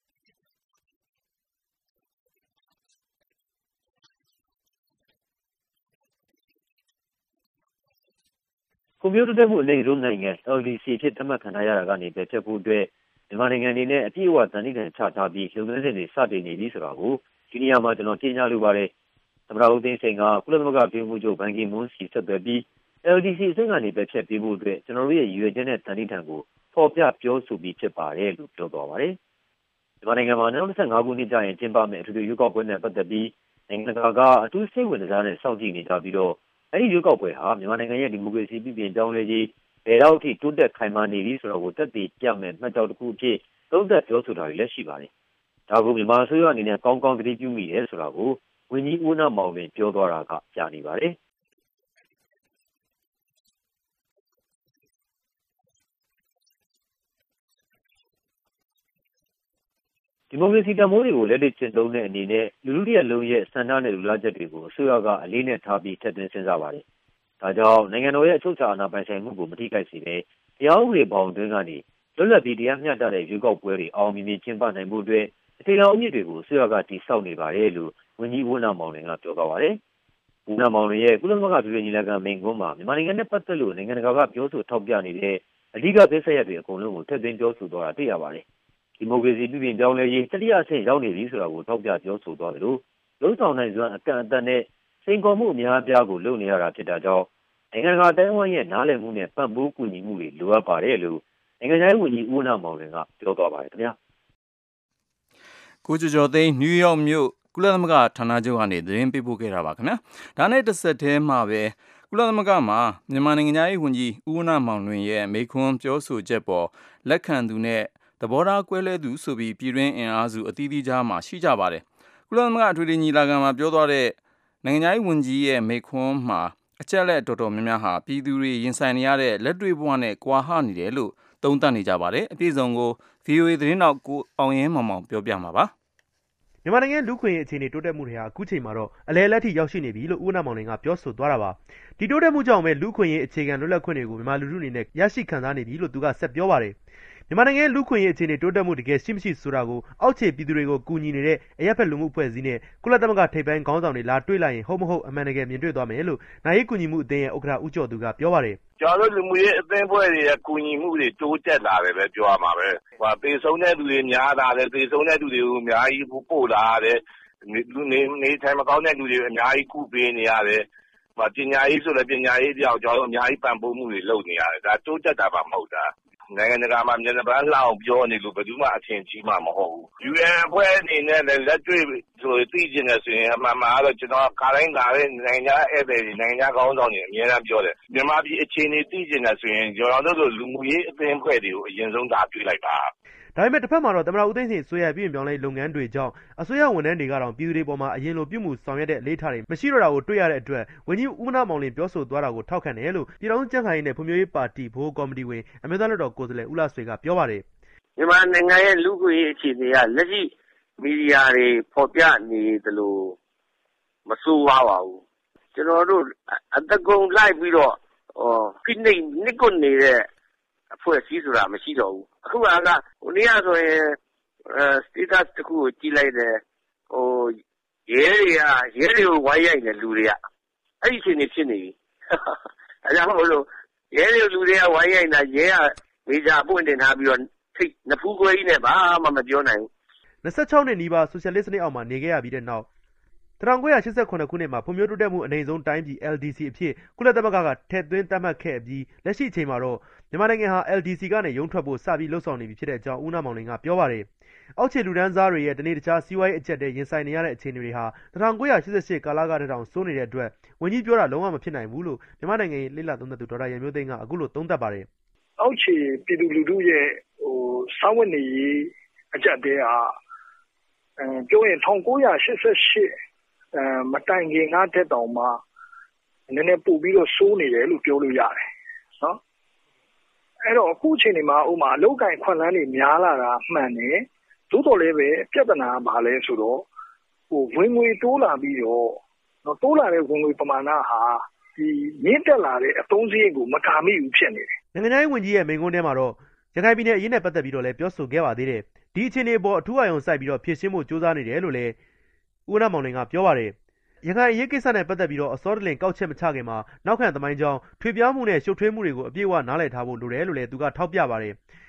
ကွန်ပျူတာတက်မှုအနေနဲ့နိုင်ငံ L D C ဖြစ်သတ်မှတ်ခံထားရတာကနေပဲဖြစ်ဖို့အတွက်မြန်မာနိုင်ငံအနေနဲ့အပြည့်အဝတန်ဖိုးချထားပြီးလုပ်ငန်းစဉ်တွေစတင်နေပြီဆိုတာကိုဒီနေရာမှာကျွန်တော်ကြေညာလိုပါတယ်။သမ္မတဦးသိန်းစိန်ကကုလသမဂ္ဂပြည်မှုချုပ်ဘန်ကီမွန်းစီဆက်သွယ်ပြီး L D C အဆင့်ကနေပဲဖြတ်ပေးဖို့အတွက်ကျွန်တော်တို့ရဲ့ရည်ရွယ်ချက်နဲ့တန်ဖိုးထံကိုဖော်ပြပြောဆိုပြီးဖြစ်ပါတယ်လို့ပြောသွားပါတယ်။မြန်မာနိုင်ငံမှာ၂၀၂၅ခုနှစ်ကျရင်ကျင်းပမယ့်အထူးရွေးကောက်ပွဲနဲ့ပတ်သက်ပြီးနိုင်ငံတကာကအထူးစိတ်ဝင်စားတဲ့စောင့်ကြည့်နေကြပြီးတော့အဲဒီရွေးကောက်ပွဲဟာမြန်မာနိုင်ငံရဲ့ဒီမိုကရေစီပြည်ပြင်ပြောင်းလဲရေးဘယ်တော့ထိတိုးတက်ခိုင်မာနေပြီဆိုတော့ကိုတက်တည်ပြမယ်မှတ်ကြောက်တစ်ခုအဖြစ်သုံးသပ်ပြောဆိုတာတွေလည်းရှိပါတယ်။ဒါကိုမြန်မာအစိုးရအနေနဲ့ကောင်းကောင်းသတိပြုမိရဲဆိုတာကိုဝန်ကြီးဦးနာမောင်လွင်ပြောသွားတာကကြားနေပါတယ်။ဒီမိုကရေစီတမိုးတွေကိုလက်တွေ့ကျင့်သုံးတဲ့အနေနဲ့လူလူရဲ့လုံးရဲ့စံနှနဲ့လူလားချက်တွေကိုအစိုးရကအလေးနဲ့ထားပြီးထပ်သွင်းစဉ်းစားပါတယ်။ဒါကြောင့်နိုင်ငံတော်ရဲ့အချုပ်အခြာအာဏာပိုင်ဆိုင်မှုကိုမထိခိုက်စေဘဲတရားဥပဒေဘောင်အတွင်းကနေလွတ်လပ်ပြီးတရားမျှတတဲ့ရွေးကောက်ပွဲတွေအောင်မြင်မြင်ကျင်းပနိုင်မှုအတွက်အခြေခံအမြစ်တွေကိုအစိုးရကတည်ဆောက်နေပါတယ်လို့ဝန်ကြီးဦးနာမောင်လွင်ကပြောသွားပါတယ်။ဦးနာမောင်လွင်ရဲ့ကုလသမဂ္ဂပြည်ပညီလာခံမိန့်ခွန်းမှာမြန်မာနိုင်ငံနဲ့ပတ်သက်လို့နိုင်ငံတကာကပြောဆိုထောက်ပြနေတဲ့အဓိကကိစ္စရပ်တွေအကုန်လုံးကိုထပ်သွင်းပြောဆိုသွားတာတွေ့ရပါတယ်။ဒီမိုကရေစီပြည်ပြင်ပြောင်းလဲရေးတတိယအဆင့်ရောက်နေပြီဆိုတာကိုထောက်ပြပြောဆိုသွားတယ်လို့လုံးဆောင်နိုင်စွမ်းအကန့်အသတ်နဲ့စိန်ခေါ်မှုအများအပြားကိုလုပ်နေရတာဖြစ်တာကြောင့်နိုင်ငံတကာတိုင်းဝန်းရဲ့နားလည်မှုနဲ့ပံ့ပိုးကူညီမှုတွေလိုအပ်ပါတယ်လို့နိုင်ငံခြားရေးဝန်ကြီးဦးနာမောင်လွင်ကပြောသွားပါတယ်ခင်ဗျာကိုကျော်ကျော်သိန်းနယူးယောက်မြို့ကုလသမဂ္ဂဌာနချုပ်ကနေသတင်းပေးပို့ခဲ့တာပါခင်ဗျာဒါနဲ့တစ်ဆက်တည်းမှာပဲကုလသမဂ္ဂမှာမြန်မာနိုင်ငံသားရေးဝန်ကြီးဦးနာမောင်လွင်ရဲ့မိန့်ခွန်းပြောဆိုချက်ပေါ်လက်ခံသူနဲ့သဘောထားကွဲလဲသူဆိုပြီးပြည်တွင်းအင်အားစုအသီးသီးကြားမှာရှိကြပါတယ်ကုလသမဂ္ဂအထွေထွေညီလာခံမှာပြောသွားတဲ့နိုင်ငံသားရေးဝန်ကြီးရဲ့မိန့်ခွန်းမှာအချက်လက်တော်တော်များများဟာပြည်သူတွေရင်ဆိုင်နေရတဲ့လက်တွေ့ဘဝနဲ့ကွာဟနေတယ်လို့သုံးသပ်နေကြပါတယ်အပြည့်စုံကို ဗွီအိုအေ သတင်းတောက်ကိုအောင်ရဲမောင်မောင်ပြောပြမှာပါမြန်မာနိုင်ငံလူခွင့်ရေးအခြေအနေတိုးတက်မှုတွေဟာအခုချိန်မှာတော့အလဲလက်ထိရောက်ရှိနေပြီလို့ဦးနာမောင်လွင်ကပြောဆိုသွားတာပါဒီတိုးတက်မှုကြောင့်ပဲလူခွင့်ရေးအခြေခံလွတ်လပ်ခွင့်တွေကိုမြန်မာလူထုအနေနဲ့ရရှိခံစားနေပြီလို့သူကဆက်ပြောပါတယ်မြန်မာနိုင်ငံလူခွင့်ရေးအခြေအနေတိုးတက်မှုတကယ်ရှိမရှိဆိုတာကိုအောက်ခြေပြည်သူတွေကိုကူညီနေတဲ့အရက်ဖက်လူမှုအဖွဲ့အစည်းနဲ့ကုလသမဂ္ဂထိပ်ပိုင်းခေါင်းဆောင်တွေလာတွေ့လိုက်ရင်ဟုတ်မဟုတ်အမှန်တကယ်မြင်တွေ့သွားမယ်လို့နိုင်ရေးကူညီမှုအသင်းရဲ့ဥက္ကဋ္ဌဦးကျော်သူကပြောပါတယ်ကျွန်တော်တို့လူမှုရေးအသင်းဖွဲ့တွေရဲ့ကူညီမှုတွေတိုးတက်လာတယ်ပဲပြောရမှာပဲဟိုပေဆုံးတဲ့သူတွေများလာတယ်ပေဆုံးတဲ့သူတွေကိုအများကြီးပို့လာတယ်လူနေနေထိုင်မကောင်းတဲ့လူတွေအများကြီးကုပေးနေရတယ်ပညာရေးဆိုလည်းပညာရေးပြောက်ကျွန်တော်တို့အများကြီးပံ့ပိုးမှုတွေလုပ်နေရတယ်ဒါတိုးတက်တာမှမဟုတ်တာနိုင်ငံတကာမှာမျက်နှာပန်းလှအောင်ပြောနေလို့ဘယ်သူမှအထင်ကြီးမှမဟုတ်ဘူး ယူ အန် အဖွဲ့အနေနဲ့လည်းလက်တွေ့ဆိုသိကျင်တယ်ဆိုရင်အမှန်မှာတော့ကျွန်တော်ခါတိုင်းလာတဲ့နိုင်ငံဧည့်သည်တွေနိုင်ငံကောင်းဆောင်တွေအများအားပြောတယ်မြန်မာပြည်အခြေအနေသိကျင်တယ်ဆိုရင်ကျွန်တော်တို့လူမှုရေးအသင်းအဖွဲ့တွေကိုအရင်ဆုံးဒါတွေ့လိုက်ပါဒါပေမဲ့တစ်ဖက်မှာတော့သမ္မတဦးသိန်းစိန်အစိုးရပြည်ပြောင်းလဲလုပ်ငန်းတွေကြောင့်အစိုးရဝန်ထမ်းတွေကတော့ပြည်သူတွေပေါ်မှာအရင်လိုပြုမှုဆောင်ရွက်တဲ့အလေးထားတွေမရှိတော့တာကိုတွေ့ရတဲ့အတွက်ဝန်ကြီးဦးနာမောင်လွင်ပြောဆိုသွားတာကိုထောက်ခံတယ်လို့ပြည်ထောင်စုကြံ့ခိုင်ရေးနဲ့ဖွံ့ဖြိုးရေးပါတီဗဟိုကော်မတီဝင်အမျိုးသားလွှတ်တော်ကိုယ်စားလှယ်ဦးလှဆွေကပြောပါတယ်မြန်မာနိုင်ငံရဲ့လူ့ခွင့်ရေးအခြေအနေကလက်ရှိမီဒီယာတွေဖော်ပြနေသလိုမဆိုးပါဘူးကျွန်တော်တို့အတကုံလိုက်ပြီးတော့ဟောဖိနှိပ်နစ်ကွနေတဲ့အဖွဲ့အစည်းဆိုတာမရှိတော့ဘူးအခုကဟိုနေ့ကဆိုရင်အဲ status တခုကိုကြည့်လိုက်တယ်ဟိုရဲတွေကရဲတွေကိုဝိုင်းရိုက်နေလူတွေကအဲ့ဒီအချိန်နေဖြစ်နေပြီအဲဒါမှမဟုတ်ရဲတွေလူတွေကဝိုင်းရိုက်နေတာရဲကမေဂျာအပွင့်တင်ထားပြီးတော့ထိတ်နဖူးခွဲကြီးနဲ့ဘာမှမပြောနိုင်ဘူး၂၆နှစ်နီးပါးဆိုရှယ်လစ်စနစ်အောက်မှာနေခဲ့ရပြီးတဲ့နောက်၁၉၈၇ခုနှစ်မှာဖွံ့ဖြိုးတိုးတက်မှုအနေဆုံးတိုင်းပြည် L D C အဖြစ်ကုလသမဂ္ဂကထည့်သွင်းသတ်မှတ်ခဲ့ပြီးလက်ရှိအချိန်မှာတော့မြန်မာနိုင်ငံဟာ L D C ကနေရုံးထွက်ဖို့စပြီးလှုပ်ဆောင်နေပြီဖြစ်တဲ့အကြောင်းဦးနာမောင်လွင်ကပြောပါတယ်။အောက်ခြေလူတန်းစားတွေရဲ့တနေ့တခြားစီးပွားရေးအကျပ်တဲရင်ဆိုင်နေရတဲ့အခြေအနေတွေဟာ၁၉၈၈ကာလကတည်းကစိုးနေတဲ့အတွက်ဝန်ကြီးပြောတာလုံးဝမဖြစ်နိုင်ဘူးလို့မြန်မာနိုင်ငံရေးလှစ်လာသုံးသပ်သူဒေါက်တာရန်မျိုးသိန်းကအခုလိုသုံးသပ်ပါတယ်။အောက်ခြေပြည်သူလူထုရဲ့ဟိုစောင့်ဝတ်နေရေးအကျပ်တဲဟာအဲပြောရင်၁၉၈၈အဲမတိုင်ခင်ကတက်တောင်မှနည်းနည်းပို့ပြီးတော့စိုးနေတယ်လို့ပြောလို့ရတယ်နော်အဲ့တော့အခုအချိန်ဒီမှာဥမာအလုတ်ကင်ခွက်လန်းတွေများလာတာမှန်တယ်သို့တော်လည်းပဲပြဿနာကဘာလဲဆိုတော့ဟိုဝင်ငွေတိုးလာပြီးတော့နော်တိုးလာတဲ့ဝင်ငွေပမာဏဟာဒီမြင့်တက်လာတဲ့အသုံးစရိတ်ကိုမကာမိဘူးဖြစ်နေတယ်နိုင်ငံခြားရေးဝန်ကြီးရဲ့မိန့်ခွန်းထဲမှာတော့ရခိုင်ပြည်နယ်အရေးနဲ့ပတ်သက်ပြီးတော့လည်းပြောဆိုခဲ့ပါသေးတယ်ဒီအခြေအနေပေါ်အထူးအယုံစိုက်ပြီးတော့ဖြည့်ရှင်းဖို့ကြိုးစားနေတယ်လို့လည်းဦးနာမောင်လွင်ကပြောပါတယ်ရခိုင်အရေးကိစ္စနဲ့ပတ်သက်ပြီးတော့အစောတလင်ကောက်ချက်မချခင်မှာနောက်ခံသမိုင်းကြောင်းထွေပြောင်းမှုနဲ့ရှုပ်ထွေးမှုတွေကိုအပြည့်အဝနားလည်ထားဖို့လိုတယ်လို့လည်းသူကထောက်ပြပါတယ်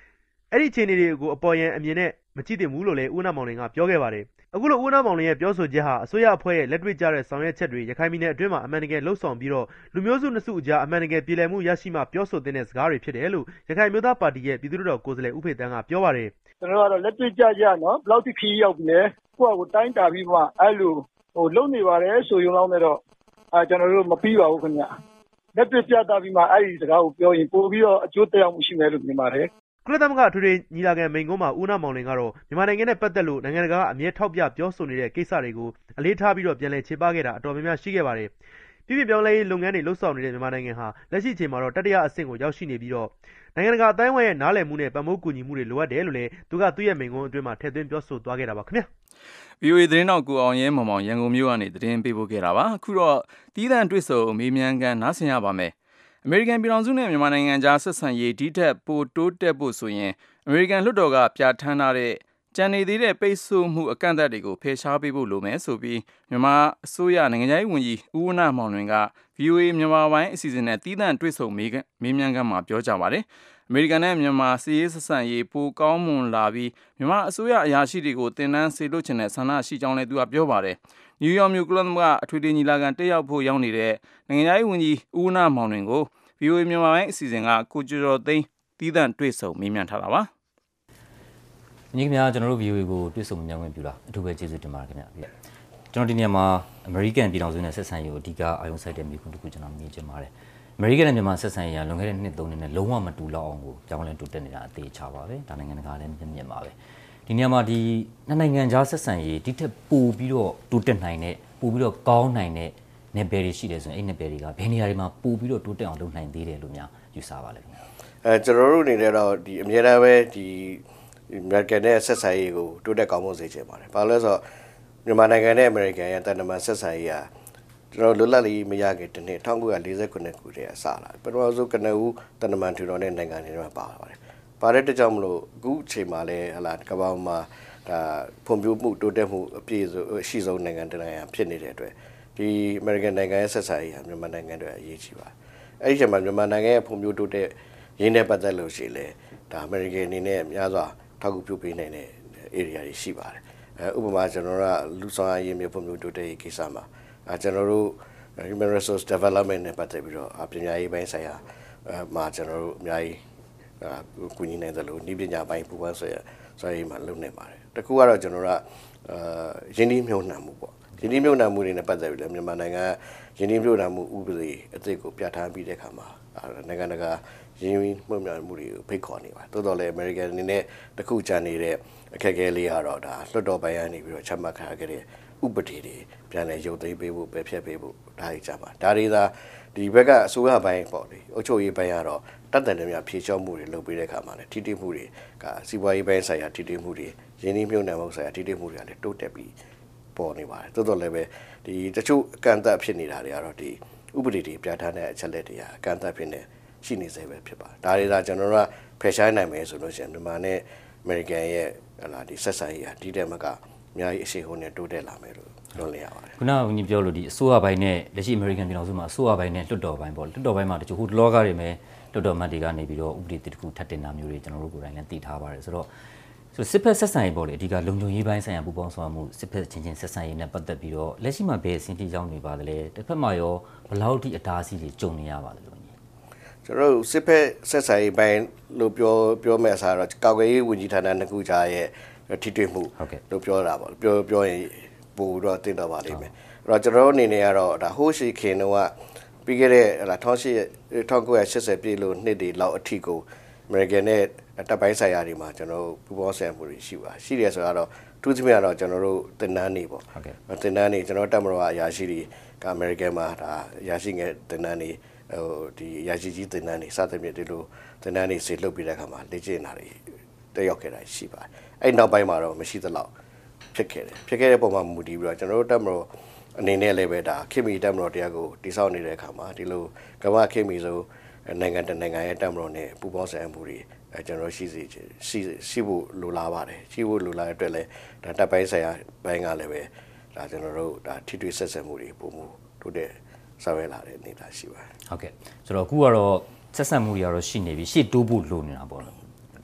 အဲ့ဒီအခြေအနေတွေကိုအပေါ်ယံအမြင်နဲ့မကြည့်သင့်ဘူးလို့လည်းဦးနာမောင်လင်ကပြောခဲ့ပါတယ်အခုလိုဦးနာမောင်လင်ရဲ့ပြောဆိုချက်ဟာအစိုးရအဖွဲ့ရဲ့လက်တွေ့ကျတဲ့ဆောင်ရွက်ချက်တွေရခိုင်ပြည်နယ်အတွင်းမှာအမှန်တကယ်လှုပ်ဆောင်ပြီးတော့လူမျိုးစုနှစ်စုအကြားအမှန်တကယ်ပြည်လည်မှုရရှိမှပြောဆိုတဲ့စကားတွေဖြစ်တယ်လို့ရခိုင်မျိုးသားပါတီရဲ့ပြည်သူ့တော်ကိုယ်စားလှယ်ဦးဖေတန်းကပြောပါတယ်ကျွန်တော်ကတော့လက်တွေ့ကျကျနော်ဘယ်လောက်ထိခီးရောက်ပြီလဲကိုယ့်အကိုတိုင်းတာပြီးမှအဲ့လိုဟိုလုံနေပါတယ်ဆိုရုံလောက်နဲ့တော့အဲကျွန်တော်တို့မပြီးပါဘူးခင်ဗျလက်တွေ့ပြသပြီးမှအဲ့ဒီစကားကိုပြောရင်ပို့ပြီးတော့အကျိုးသက်ရောက်မှုရှိမယ်လို့မြင်ပါတယ်ကုလသမဂ္ဂထွေထွေညီလာခံမိန့်ခွန်းမှာဦးနာမောင်လင်ကတော့မြန်မာနိုင်ငံနဲ့ပတ်သက်လို့နိုင်ငံတကာကအမြဲထောက်ပြပြောဆိုနေတဲ့ကိစ္စတွေကိုအလေးထားပြီးတော့ပြန်လည်ခြေပခဲ့တာအတော်များများရှိခဲ့ပါတယ်။ပြည်ပြပြောင်းလဲရေးလုပ်ငန်းတွေလှုပ်ဆောင်နေတဲ့မြန်မာနိုင်ငံဟာလက်ရှိအချိန်မှာတော့တတိယအဆင့်ကိုရောက်ရှိနေပြီးတော့နိုင်ငံတကာအတိုင်းအဝိုင်းရဲ့နားလည်မှုနဲ့ပံ့ပိုးကူညီမှုတွေလိုအပ်တယ်လို့လည်းသူကသူ့ရဲ့မိန့်ခွန်းအတွင်းမှာထည့်သွင်းပြောဆိုသွားခဲ့တာပါခင်ဗျာ။ ဗွီအိုအေ သတင်းတောက်ကိုအောင်ရဲမောင်မောင်ရန်ကုန်မြို့ကနေသတင်းပေးပို့ခဲ့တာပါ။အခုတော့တီးသန့်တွေ့ဆုံမေးမြန်းခန်းနားဆင်ရပါမယ်။အမေရိကန်ပြည်ထောင်စုနဲ့မြန်မာနိုင်ငံကြားဆက်ဆံရေးဒီထက်ပိုတိုးတက်ဖို့ဆိုရင်အမေရိကန်လွှတ်တော်ကပြဋ္ဌာန်းထားတဲ့ကြံနေသေးတဲ့ပိတ်ဆို့မှုအကန့်အသတ်တွေကိုဖယ်ရှားပေးဖို့လိုမယ်ဆိုပြီးမြန်မာအစိုးရနိုင်ငံခြားရေးဝန်ကြီးဦးဝဏ္ဏမောင်လွင်က ဗွီအိုအေ မြန်မာပိုင်းအစီအစဉ်နဲ့တီးသန့်တွေ့ဆုံမေးမြန်းခန်းမှာပြောကြပါတယ်။အမေရိကန်နဲ့မြန်မာစစ်ရေးဆက်ဆံရေးပိုကောင်းမွန်လာပြီးမြန်မာအစိုးရအရာရှိတွေကိုတင်နန်းစေလွှတ်ချင်တဲ့ဆန္ဒရှိကြောင်းလည်းသူကပြောပါတယ်။နယူးယောက်မြို့ကုလသမဂ္ဂအထွေထွေညီလာခံတက်ရောက်ဖို့ရောက်နေတဲ့နိုင်ငံခြားရေးဝန်ကြီးဦးဝဏ္ဏမောင်လွင်ကို ဗွီအိုအေ မြန်မာပိုင်းအစီအစဉ်ကကိုကျော်ကျော်သိန်းတီးသန့်တွေ့ဆုံမေးမြန်းထားတာပါ။ညီခင်ဗျာကျွန်တော်တို့ ဗီအိုအေ ကိုတွေ့ဆုံမေးမြန်းခွင့်ပြုတာအထူးပဲကျေးဇူးတင်ပါတယ်ခင်ဗျာ။ကျွန်တော်ဒီနေ့မှာအမေရိကန်ပြည်ထောင်စုနဲ့ဆက်ဆံရေးကိုအဓိကအာရုံစိုက်တဲ့မိခွန်းတစ်ခုကျွန်တော်မြင်ချင်ပါတယ်။အမေရိကန်နဲ့မြန်မာဆက်ဆံရေးကလွန်ခဲ့တဲ့နှစ်သုံးနှစ်နဲ့လုံးဝမတူလောက်အောင်ကိုကြောင်းလဲတိုးတက်နေတာအသေးချပါပဲ။ဒါနိုင်ငံတကာလည်းမြင်မြင်ပါပဲ။ဒီနေရာမှာဒီနှစ်နိုင်ငံကြားဆက်ဆံရေးဒီထက်ပိုပြီးတော့တိုးတက်နိုင်တဲ့ပိုပြီးတော့ကောင်းနိုင်တဲ့နယ်ပယ်တွေရှိတယ်ဆိုရင်အဲ့နယ်ပယ်တွေကဘယ်နေရာတွေမှာပိုပြီးတော့တိုးတက်အောင်လုပ်နိုင်သေးတယ်လို့များယူဆပါလဲခင်ဗျာအဲကျွန်တော်တို့အနေနဲ့တော့ဒီအများအားပဲဒီအမေရိကန်နဲ့ဆက်ဆံရေးကိုတိုးတက်ကောင်းမွန်စေချင်ပါတယ်ဘာလို့လဲဆိုတော့မြန်မာနိုင်ငံနဲ့အမေရိကန်ရဲ့တန်တမာဆက်ဆံရေးဟာကျွန်တော်လွတ်လပ်ရေးမရခင်တနှစ်၁၉၄၉ခုနှစ်ကတည်းကစလာပထမဆုံးကနဦးတန်တမာထူထောင်တဲ့နိုင်ငံတွေမှာပါပါတယ်ပါတဲ့တကြောင်မလို့အခုအချိန်မှာလည်းဟလာကမ္ဘာမှာဒါဖွံ့ဖြိုးမှုတိုးတက်မှုအပြည့်အရှိဆုံးနိုင်ငံတစ်နိုင်ငံဖြစ်နေတဲ့အတွက်ဒီအမေရိကန်နိုင်ငံရဲ့ဆက်ဆံရေးဟာမြန်မာနိုင်ငံတွေအရေးကြီးပါအဲ့ဒီချိန်မှာမြန်မာနိုင်ငံရဲ့ဖွံ့ဖြိုးတိုးတက်ရင်းနဲ့ပတ်သက်လို့ရှိရင်လည်းဒါအမေရိကန်အနေနဲ့များစွာထောက်ကူပြုပေးနိုင်တဲ့ area တွေရှိပါတယ်အဲဥပမာကျွန်တော်တို့ကလူဆောင်အရေးမျိုးဖွံ့ဖြိုးတိုးတက်ရေးကိစ္စမှာအဲကျွန်တော်တို့ human resource development နဲ့ပတ်သက်ပြီးတော့ပညာရေးပိုင်းဆိုင်ရာအဲမှာကျွန်တော်တို့အများကြီးကူညီနိုင်တယ်လို့ဤပညာပိုင်းပူပန်းဆိုရဆိုရင်မှလုပ်နေပါတယ်တခုကတော့ကျွန်တော်တို့ကအဲရင်းနှီးမြှုပ်နှံမှုပေါ့ရင်းနှီးမြှုပ်နှံမှုတွေနဲ့ပတ်သက်ပြီးလည်းမြန်မာနိုင်ငံရင်းနှီးမြှုပ်နှံမှုဥပဒေအသစ်ကိုပြဋ္ဌာန်းပြီးတဲ့အခါမှာနိုင်ငံတကာရင်းနှီးမြှုပ်နှံမှုတွေကိုဖိတ်ခေါ်နေပါတယ်တိုးတော်လည်းအမေရိကန်အနေနဲ့တခုချန်နေတဲ့အခက်အခဲလေးကတော့ဒါလွှတ်တော်ပိုင်းကနေပြီးတော့ချမှတ်ထားခဲ့တဲ့ဥပဒေတွေပြန်လည်ရုပ်သိမ်းပေးဖို့ပဲဖြတ်ပေးဖို့ဒါတွေကြပါဒါတွေသာဒီဘက်ကအစိုးရပိုင်းပေါ့လေအုပ်ချုပ်ရေးပိုင်းကတော့တတ်တယ်လည်းများဖြေလျှော့မှုတွေလုပ်ပေးတဲ့အခါမှာလည်းထိတိမှုတွေကစီးပွားရေးပိုင်းဆိုင်ရာထိတိမှုတွေရင်းနှီးမြှုပ်နှံမှုဆိုင်ရာထိတိမှုတွေကလည်းတိုးတက်ပြီးပေါ်နေပါတယ်တိုးတော်လည်းပဲဒီတချို့အကန့်အသတ်ဖြစ်နေတာတွေကတော့ဒီဥပဒေတွေပြဋ္ဌာန်းတဲ့အချက်လက်တွေကအကန့်အသတ်ဖြစ်နေရှိနေစေပဲဖြစ်ပါတယ်ဒါတွေသာကျွန်တော်တို့ကဖယ်ရှားနိုင်မယ်ဆိုလို့ရှိရင်မြန်မာနဲ့အမေရိကန်ရဲ့ဟလာဒီဆက်ဆံရေးဟာဒီတက်မကအများကြီးအရှိန်ဟုန်နဲ့တိုးတက်လာမယ်လို့ပြောလို့ရပါတယ်ခုနကဝန်ကြီးပြောလို့ဒီအစိုးရပိုင်းနဲ့လက်ရှိအမေရိကန်ပြည်ထောင်စုမှာအစိုးရပိုင်းနဲ့လွှတ်တော်ပိုင်းပေါ့လွှတ်တော်ပိုင်းမှာတချို့ဟိုတလောကတွေမှာလွှတ်တော်မှတ်တွေကနေပြီးတော့ဥပဒေတစ်ခုထပ်တင်တာမျိုးတွေကျွန်တော်တို့ကိုယ်တိုင်လည်းသိထားပါတယ်ဆိုတော့ဆိုစစ်ဖက်ဆက်ဆံရေးပေါ့လေအဓိကလုံခြုံရေးပိုင်းဆိုင်ရာပူးပေါင်းဆောင်မှုစစ်ဖက်ချင်းချင်းဆက်ဆံရေးနဲ့ပတ်သက်ပြီးတော့လက်ရှိမှာဘယ်အဆင့်ထိရောက်နေပါသလဲတစ်ဖက်မှာရောဘယ်လောက်ထိအတားအဆီးတွေကြုံနေရပါသလဲလို့ကျွန်တော်တို့စစ်ဖက်ဆက်ဆံရေးပိုင်းလို့ပြောပြောမဲ့အစားတော့ကောက်ွယ်ရေးဝန်ကြီးဌာနနှစ်ခုကြားရဲ့ထိတွေ့မှုလို့ပြောတာပေါ့ပြောပြောရင်ပို့တော့တင်တော့ပါလိမ့်မယ်အဲ့တော့ကျွန်တော်တို့အနေနဲ့ကတော့ဒါဟိုးရှိခင်တော့ပြီးခဲ့တဲ့ဟလာ၁၉၈၀ပြည့်လို့နှစ်တွေလောက်အထိကိုအမေရိကန်နဲ့တပ်ပိုင်းဆိုင်ရာတွေမှာကျွန်တော်တို့ပူးပေါင်းဆောင်မှုတွေရှိပါရှိတယ်ဆိုတော့တူးသမျှတော့ကျွန်တော်တို့တင်နန်းနေပေါ့တင်နန်းနေကျွန်တော်တပ်မတော်အရာရှိတွေကအမေရိကန်မှာဒါအရာရှိငယ်တင်နန်းနေဟိုဒီအရာရှိကြီးတင်နန်းနေစသဖြင့်ဒီလိုတင်နန်းနေဆေးလုပ်ပြီးတဲ့အခါမှာလေ့ကျင့်တာတွေတက်ရောက်ခဲ့တာရှိပါတယ်အဲ့နောက်ပိုင်းမှာတော့မရှိသလောက်ဖြစ်ခဲ့တယ်ဖြစ်ခဲ့တဲ့ပုံမှာမူတည်ပြီးတော့ကျွန်တော်တို့တပ်မတော်အနေနဲ့လည်းပဲဒါခေတ်မီတပ်မတော်တရားကိုတိစောက်နေတဲ့အခါမှာဒီလိုကမ္ဘာခေတ်မီဆိုနိုင်ငံတနိုင်ငံရဲ့တပ်မတော်နဲ့ပူးပေါင်းဆောင်မှုတွေအဲကျွန်တော်ရှိစီရှိရှိဖို့လိုလားပါတယ်ရှိဖို့လိုလားတဲ့အတွက်လည်းဒါတပ်ပိုင်းဆိုင်ရာဘိုင်းကလည်းပဲဒါကျွန်တော်တို့ဒါထိတွေ့ဆက်ဆံမှုတွေပုံမှုတို့တဲ့ဆောင်ရွက်လာတဲ့အနေအထားရှိပါတယ်ဟုတ်ကဲ့ဆိုတော့အခုကတော့ဆက်ဆံမှုတွေကတော့ရှိနေပြီရှေ့တိုးဖို့လိုနေတာပေါ့နော်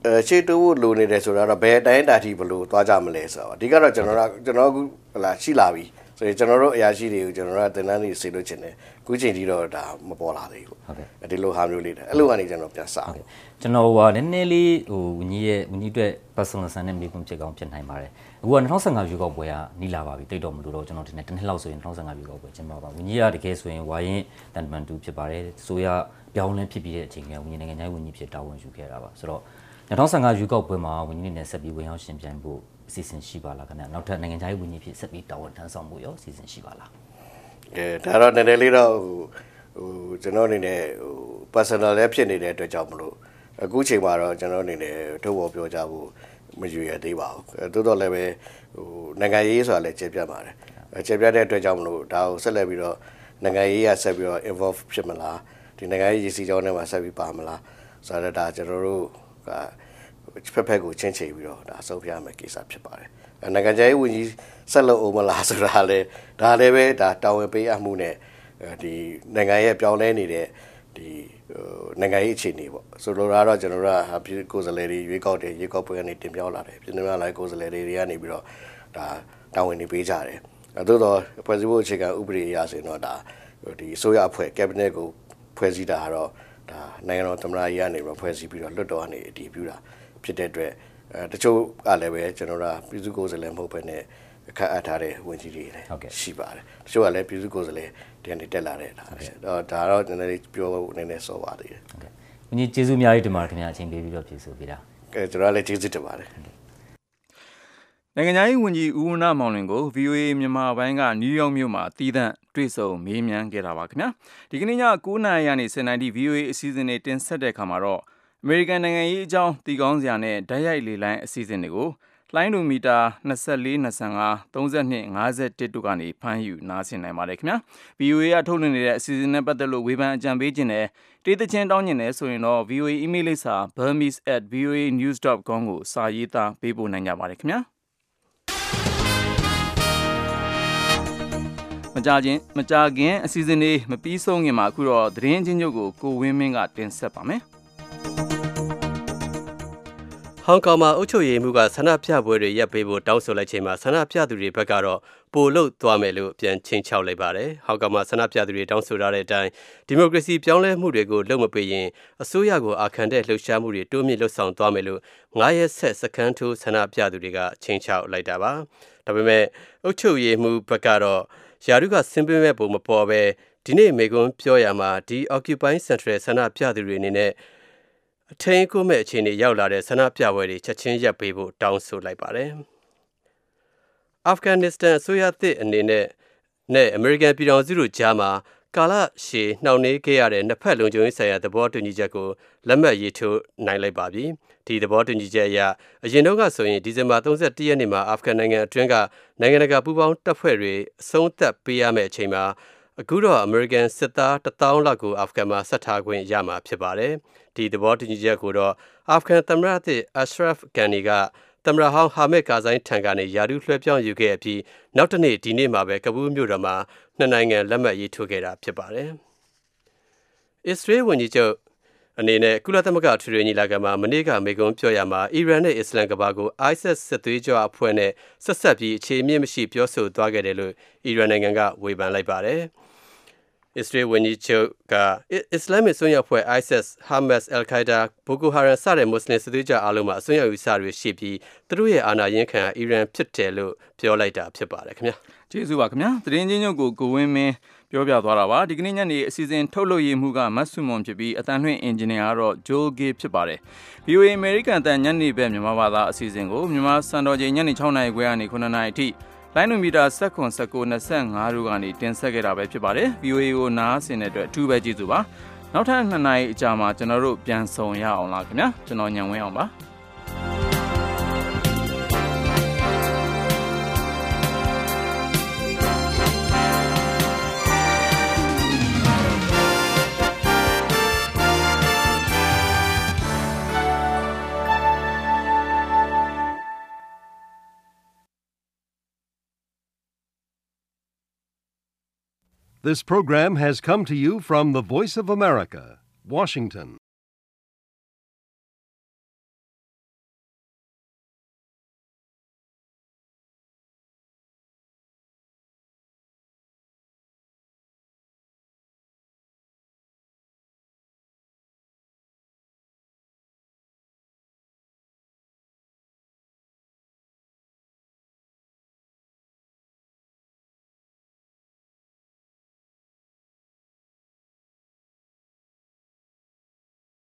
အဲရှေ့တိုးလိုနေတယ်ဆိုတာတော့ဘယ်တိုင်းတာထိဘလို့သွားကြမလဲဆိုတော့အဓိကတော့ကျွန်တော်ကကျွန်တော်ကဟလာရှိလာပြီဆိုရင်ကျွန်တော်တို့အရာရှိတွေကိုကျွန်တော်တို့တင်တန်းနေစေလို့ချင်တယ်ခုချိန်ကြီးတော့ဒါမပေါ်လာသေးဘူးဟုတ်ကဲ့ဒီလိုဟာမျိုးလေးတယ်အဲ့လိုကနေကျွန်တော်ပြန်စဟုတ်ကဲ့ကျွန်တော်ကနည်းနည်းလေးဟိုဝန်ကြီးရဲ့ဝန်ကြီးအတွက် personal ဆန်တဲ့မိကွန်းဖြစ်ကောင်းဖြစ်နိုင်ပါတယ်အခုကtwenty fifteenရွေးကောက်ပွဲကနီးလာပါပြီတိတ်တော့မလို့တော့ကျွန်တော်ဒီနေ့တစ်နှစ်လောက်ဆိုရင်twenty fifteenရွေးကောက်ပွဲကျင်းပပါဝန်ကြီးကတကယ်ဆိုရင်ဝါရင်တန်တမန်တူဖြစ်ပါတယ်ဆိုရပြောင်းလဲဖြစ်ပြီးတဲ့အချိန်ကဝန်ကြီးနိုင်ငံခြားရေးဝန်ကြီးဖြစ်တာဝန်ယူခဲ့တာပါဆိုတော့twenty fifteenရွေးကောက်ပွဲမှာဝန်ကြီးနေနဲ့ဆက်ပြီးဝင်ရောက်ရှင်ပြိုင်ဖို့အစီအစဉ်ရှိပါလားခင်ဗျနောက်ထပ်နိုင်ငံခြားရေးဝန်ကြီးဖြစ်ဆက်ပြီးတာဝန်ထမ်းဆောင်မှုရောအစီအစဉ်ရှိပါလားအဲဒါတော့နည်းနည်းလေးတော့ဟိုကျွန်တော်အနေနဲ့ဟို personal လည်းဖြစ်နေတဲ့အတွက်ကြောင့်မလို့အခုချိန်မှာတော့ကျွန်တော်အနေနဲ့ထုတ်ဖော်ပြောကြဖို့မရွေရသေးပါဘူးတိုးတော့လည်းပဲဟိုနိုင်ငံရေးဆိုတာလည်းကျေပြတ်ပါတယ်ကျေပြတ်တဲ့အတွက်ကြောင့်မလို့ဒါကိုဆက်လက်ပြီးတော့နိုင်ငံရေးရဆက်ပြီးတော့ involve ဖြစ်မလားဒီနိုင်ငံရေးရည်စည်းကြောင်းထဲမှာဆက်ပြီးပါမလားဆိုတော့ဒါကျွန်တော်တို့ကဖက်ဖက်ကိုချင်းချေပြီးတော့ဒါအဆုံးဖြတ်မယ်ကိစ္စဖြစ်ပါတယ်နိုင်ငံခြားရေးဝန်ကြီးဆက်လုပ်အောင်မလားဆိုတာလည်းဒါလည်းပဲဒါတာဝန်ပေးအမှုနဲ့ဒီနိုင်ငံရဲ့ပြောင်းလဲနေတဲ့ဒီနိုင်ငံရေးအခြေအနေပေါ့ဆိုလိုတာတော့ကျွန်တော်တို့ကပြည်ကိုယ်စားလှယ်တွေရွေးကောက်တယ်ရွေးကောက်ပွဲကနေတင်ပြောလာတယ်ပြည်နယ်မှာလည်းကိုယ်စားလှယ်တွေကနေပြီးတော့ဒါတာဝန်တွေပေးကြတယ်အဲသို့တော့ဖွဲ့စည်းဖို့အခြေခံဥပဒေအရဆိုရင်တော့ဒါဒီအစိုးရအဖွဲ့ cabinet ကိုဖွဲ့စည်းတာကတော့ဒါနိုင်ငံတော်သမ္မတကြီးကနေပြီးဖွဲ့စည်းပြီးတော့လွှတ်တော်ကနေအတည်ပြုတာဖြစ်တဲ့အတွက်အဲတချို့ကလည်းပဲကျွန်တော်တို့ပြည်သူ့ကိုယ်စားလှယ်မဟုတ်ဘဲနဲ့အခက်အထားတဲ့ဝန်ကြီးတွေလည်းရှိပါတယ်တချို့ကလည်းပြည်သူ့ကိုယ်စားလှယ်တန်တက်လာတဲ့ဒါတော့ဒါတော့နည်းနည်းပြောဖို့နည်းနည်းစောပါသေးတယ်ဟုတ်ကဲ့ဝန်ကြီးကျေးဇူးအများကြီးတင်ပါတယ်ခင်ဗျာအချိန်ပေးပြီးတော့ဖြည့်ဆိုပေးတာကဲကျွန်တော်လည်းကျေးဇူးတင်ပါတယ်နိုင်ငံခြားရေးဝန်ကြီးဦးဝဏ္ဏမောင်လွင်ကို ဗီအိုအေ မြန်မာပိုင်းကနယူးယောက်မြို့မှာတည်တံ့တွေ့ဆုံမေးမြန်းခဲ့တာပါခင်ဗျာဒီကနေ့ညnineနာရီကနေtenနာရီ ဗီအိုအေ အစီအစဉ်တွေတင်ဆက်တဲ့အခါမှာတော့အမေရိကန်နိုင်ငံရေးအကြောင်းတီကောင်းစရာနဲ့ဓာတ်ရိုက်လေလိုင်းအစီအစဉ်တွေကိုလိုင်းဒိုမီတာtwenty-four twenty-five thirty-two fifty-oneတို့ကနေဖမ်းယူနားဆင်နိုင်ပါတယ်ခင်ဗျာ ဗီအိုအေ ကထုတ်လွှင့်နေတဲ့အစီအစဉ်နဲ့ပတ်သက်လို့ဝေဖန်အကြံပေးခြင်းနဲ့တေးသချင်းတောင်းခြင်းနဲ့ဆိုရင်တော့ ဗီအိုအေ email လိပ်စာ burmese at voanews dot com ကိုစာရေးသားပေးပို့နိုင်ကြပါတယ်ခင်ဗျာမကြခင်မကြခင်အစီအစဉ်တွေမပြီးဆုံးခင်မှာအခုတော့သတင်းချင်းချုပ်ကိုကိုဝင်းမင်းကတင်ဆက်ပါမယ်ဟောင်ကောင်မှာအုပ်ချုပ်ရေးမှူးကဆန္ဒပြပွဲတွေရပ်ပေးဖို့တောင်းဆိုလိုက်ချိန်မှာဆန္ဒပြသူတွေဘက်ကတော့ပိုလို့သွားမယ်လို့ပြန်ချင်းချောက်လိုက်ပါတယ်။ဟောင်ကောင်မှာဆန္ဒပြသူတွေတောင်းဆိုထားတဲ့အတိုင်းဒီမိုကရေစီပြောင်းလဲမှုတွေကိုလုပ်မပေးရင်အစိုးရကိုအာခံတဲ့လှုပ်ရှားမှုတွေတိုးမြင့်လှုပ်ဆောင်သွားမယ်လို့nineရက်ဆက်စကန်ထိုးဆန္ဒပြသူတွေကချင်းချောက်လိုက်တာပါ။ဒါပေမဲ့အုပ်ချုပ်ရေးမှူးဘက်ကတော့ယာရုကစင်ပင်မဲ့ပုံမပေါ်ပဲဒီနေ့မေကွန်းပြောရမှာဒီ Occupy Central ဆန္ဒပြသူတွေအနေနဲ့အထင်ကိုမဲ့အခြေအနေရောက်လာတဲ့ဆန္ဒပြပွဲတွေချက်ချင်းရပ်ပေးဖို့တောင်းဆိုလိုက်ပါတယ်။အာဖဂန်နစ္စတန်အစိုးရသစ်အနေနဲ့နဲ့အမေရိကန်ပြည်ထောင်စုတို့ကြားမှာကာလရှည်နှောင့်နှေးခဲ့ရတဲ့နှစ်ဖက်လုံခြုံရေးဆိုင်ရာသဘောတူညီချက်ကိုလက်မှတ်ရေးထိုးနိုင်လိုက်ပါပြီ။ဒီသဘောတူညီချက်အရအရင်တော့ကဆိုရင်ဒီဇင်ဘာthirty-oneရက်နေ့မှာအာဖဂန်နိုင်ငံအတွင်းကနိုင်ငံတကာပူးပေါင်းတပ်ဖွဲ့တွေအဆုံးသတ်ပေးရမယ့်အချိန်မှာအခုတော့အမေရိကန်စစ်သားone thousandလောက်ကိုအာဖဂန်မှာဆက်ထားခွင့်ရမှာဖြစ်ပါတယ်။ဒီသဘောတူညီချက်ကိုတော့အာဖဂန်သမ္မတသစ်အရှရဖ်ဂန်နီကသမ္မတဟောင်းဟာမက်ကာဇိုင်းထံကနေယာရုလွှဲပြောင်းယူခဲ့ပြီးနောက်တစ်နေ့ဒီနေ့မှာပဲကဘူးမြို့တော်မှာနှစ်နိုင်ငံလက်မှတ်ရေးထိုးခဲ့တာဖြစ်ပါတယ်။အစ္စရေးဝန်ကြီးချုပ်အနေနဲ့ကုလသမဂ္ဂထွေထွေညီလာခံမှာမနေ့ကမေကွန်းပြောရမှာအီရန်နဲ့အစ္စလမ်ကဘာကို ISIS စစ်သွေးကြွအဖွဲ့နဲ့ဆက်ဆက်ပြီးအခြေအမြစ်မရှိပြောဆိုသွားခဲ့တယ်လို့အီရန်နိုင်ငံကဝေဖန်လိုက်ပါတယ်။ Israel ဝန်ကြီးချုပ်ကအစ္စလာမစ်စွန်းရောက်ဖွဲ့ ISIS, Hamas, Al-Qaeda, Boko Haram စတဲ့မွတ်စလင်စစ်သွေးကြွအားလုံးမှာအစွန်းရောက်ယူဆတွေရှိပြီးသူတို့ရဲ့အာဏာရင်ခံအီရန်ဖြစ်တယ်လို့ပြောလိုက်တာဖြစ်ပါတယ်ခင်ဗျာကျေးဇူးပါခင်ဗျာသတင်းချင်းချုပ်ကိုကိုဝင်းမင်းပြောပြသွားတာပါဒီကနေ့ညနေအစီအစဉ်ထုတ်လုပ်ရေးမှုကမတ်ဆုမွန်ဖြစ်ပြီးအတန်လွှင့်အင်ဂျင်နီယာကတော့ Joel Gay ဖြစ်ပါတယ် ဗီအိုအေ American တန်ညနေဘက်မြန်မာဘာသာအစီအစဉ်ကိုမြန်မာစံတော်ချိန်ညနေsixနာရီခွဲကနေnineနာရီအထိလိုင်းနိုမီတာnineteen, nineteen, twenty-fiveတို့ကနေတင်ဆက်ခဲ့တာပဲဖြစ်ပါတယ် ဗီအိုအေ ကိုနားဆင်တဲ့အတွက်အထူးပဲကျေးဇူးပါနောက်ထပ်twoနာရီအကြာမှာကျွန်တော်တို့ပြန်ဆုံရအောင်လားခင်ဗျာကျွန်တော်ညံဝင်းအောင်ပါ This program has come to you from the Voice of America, Washington.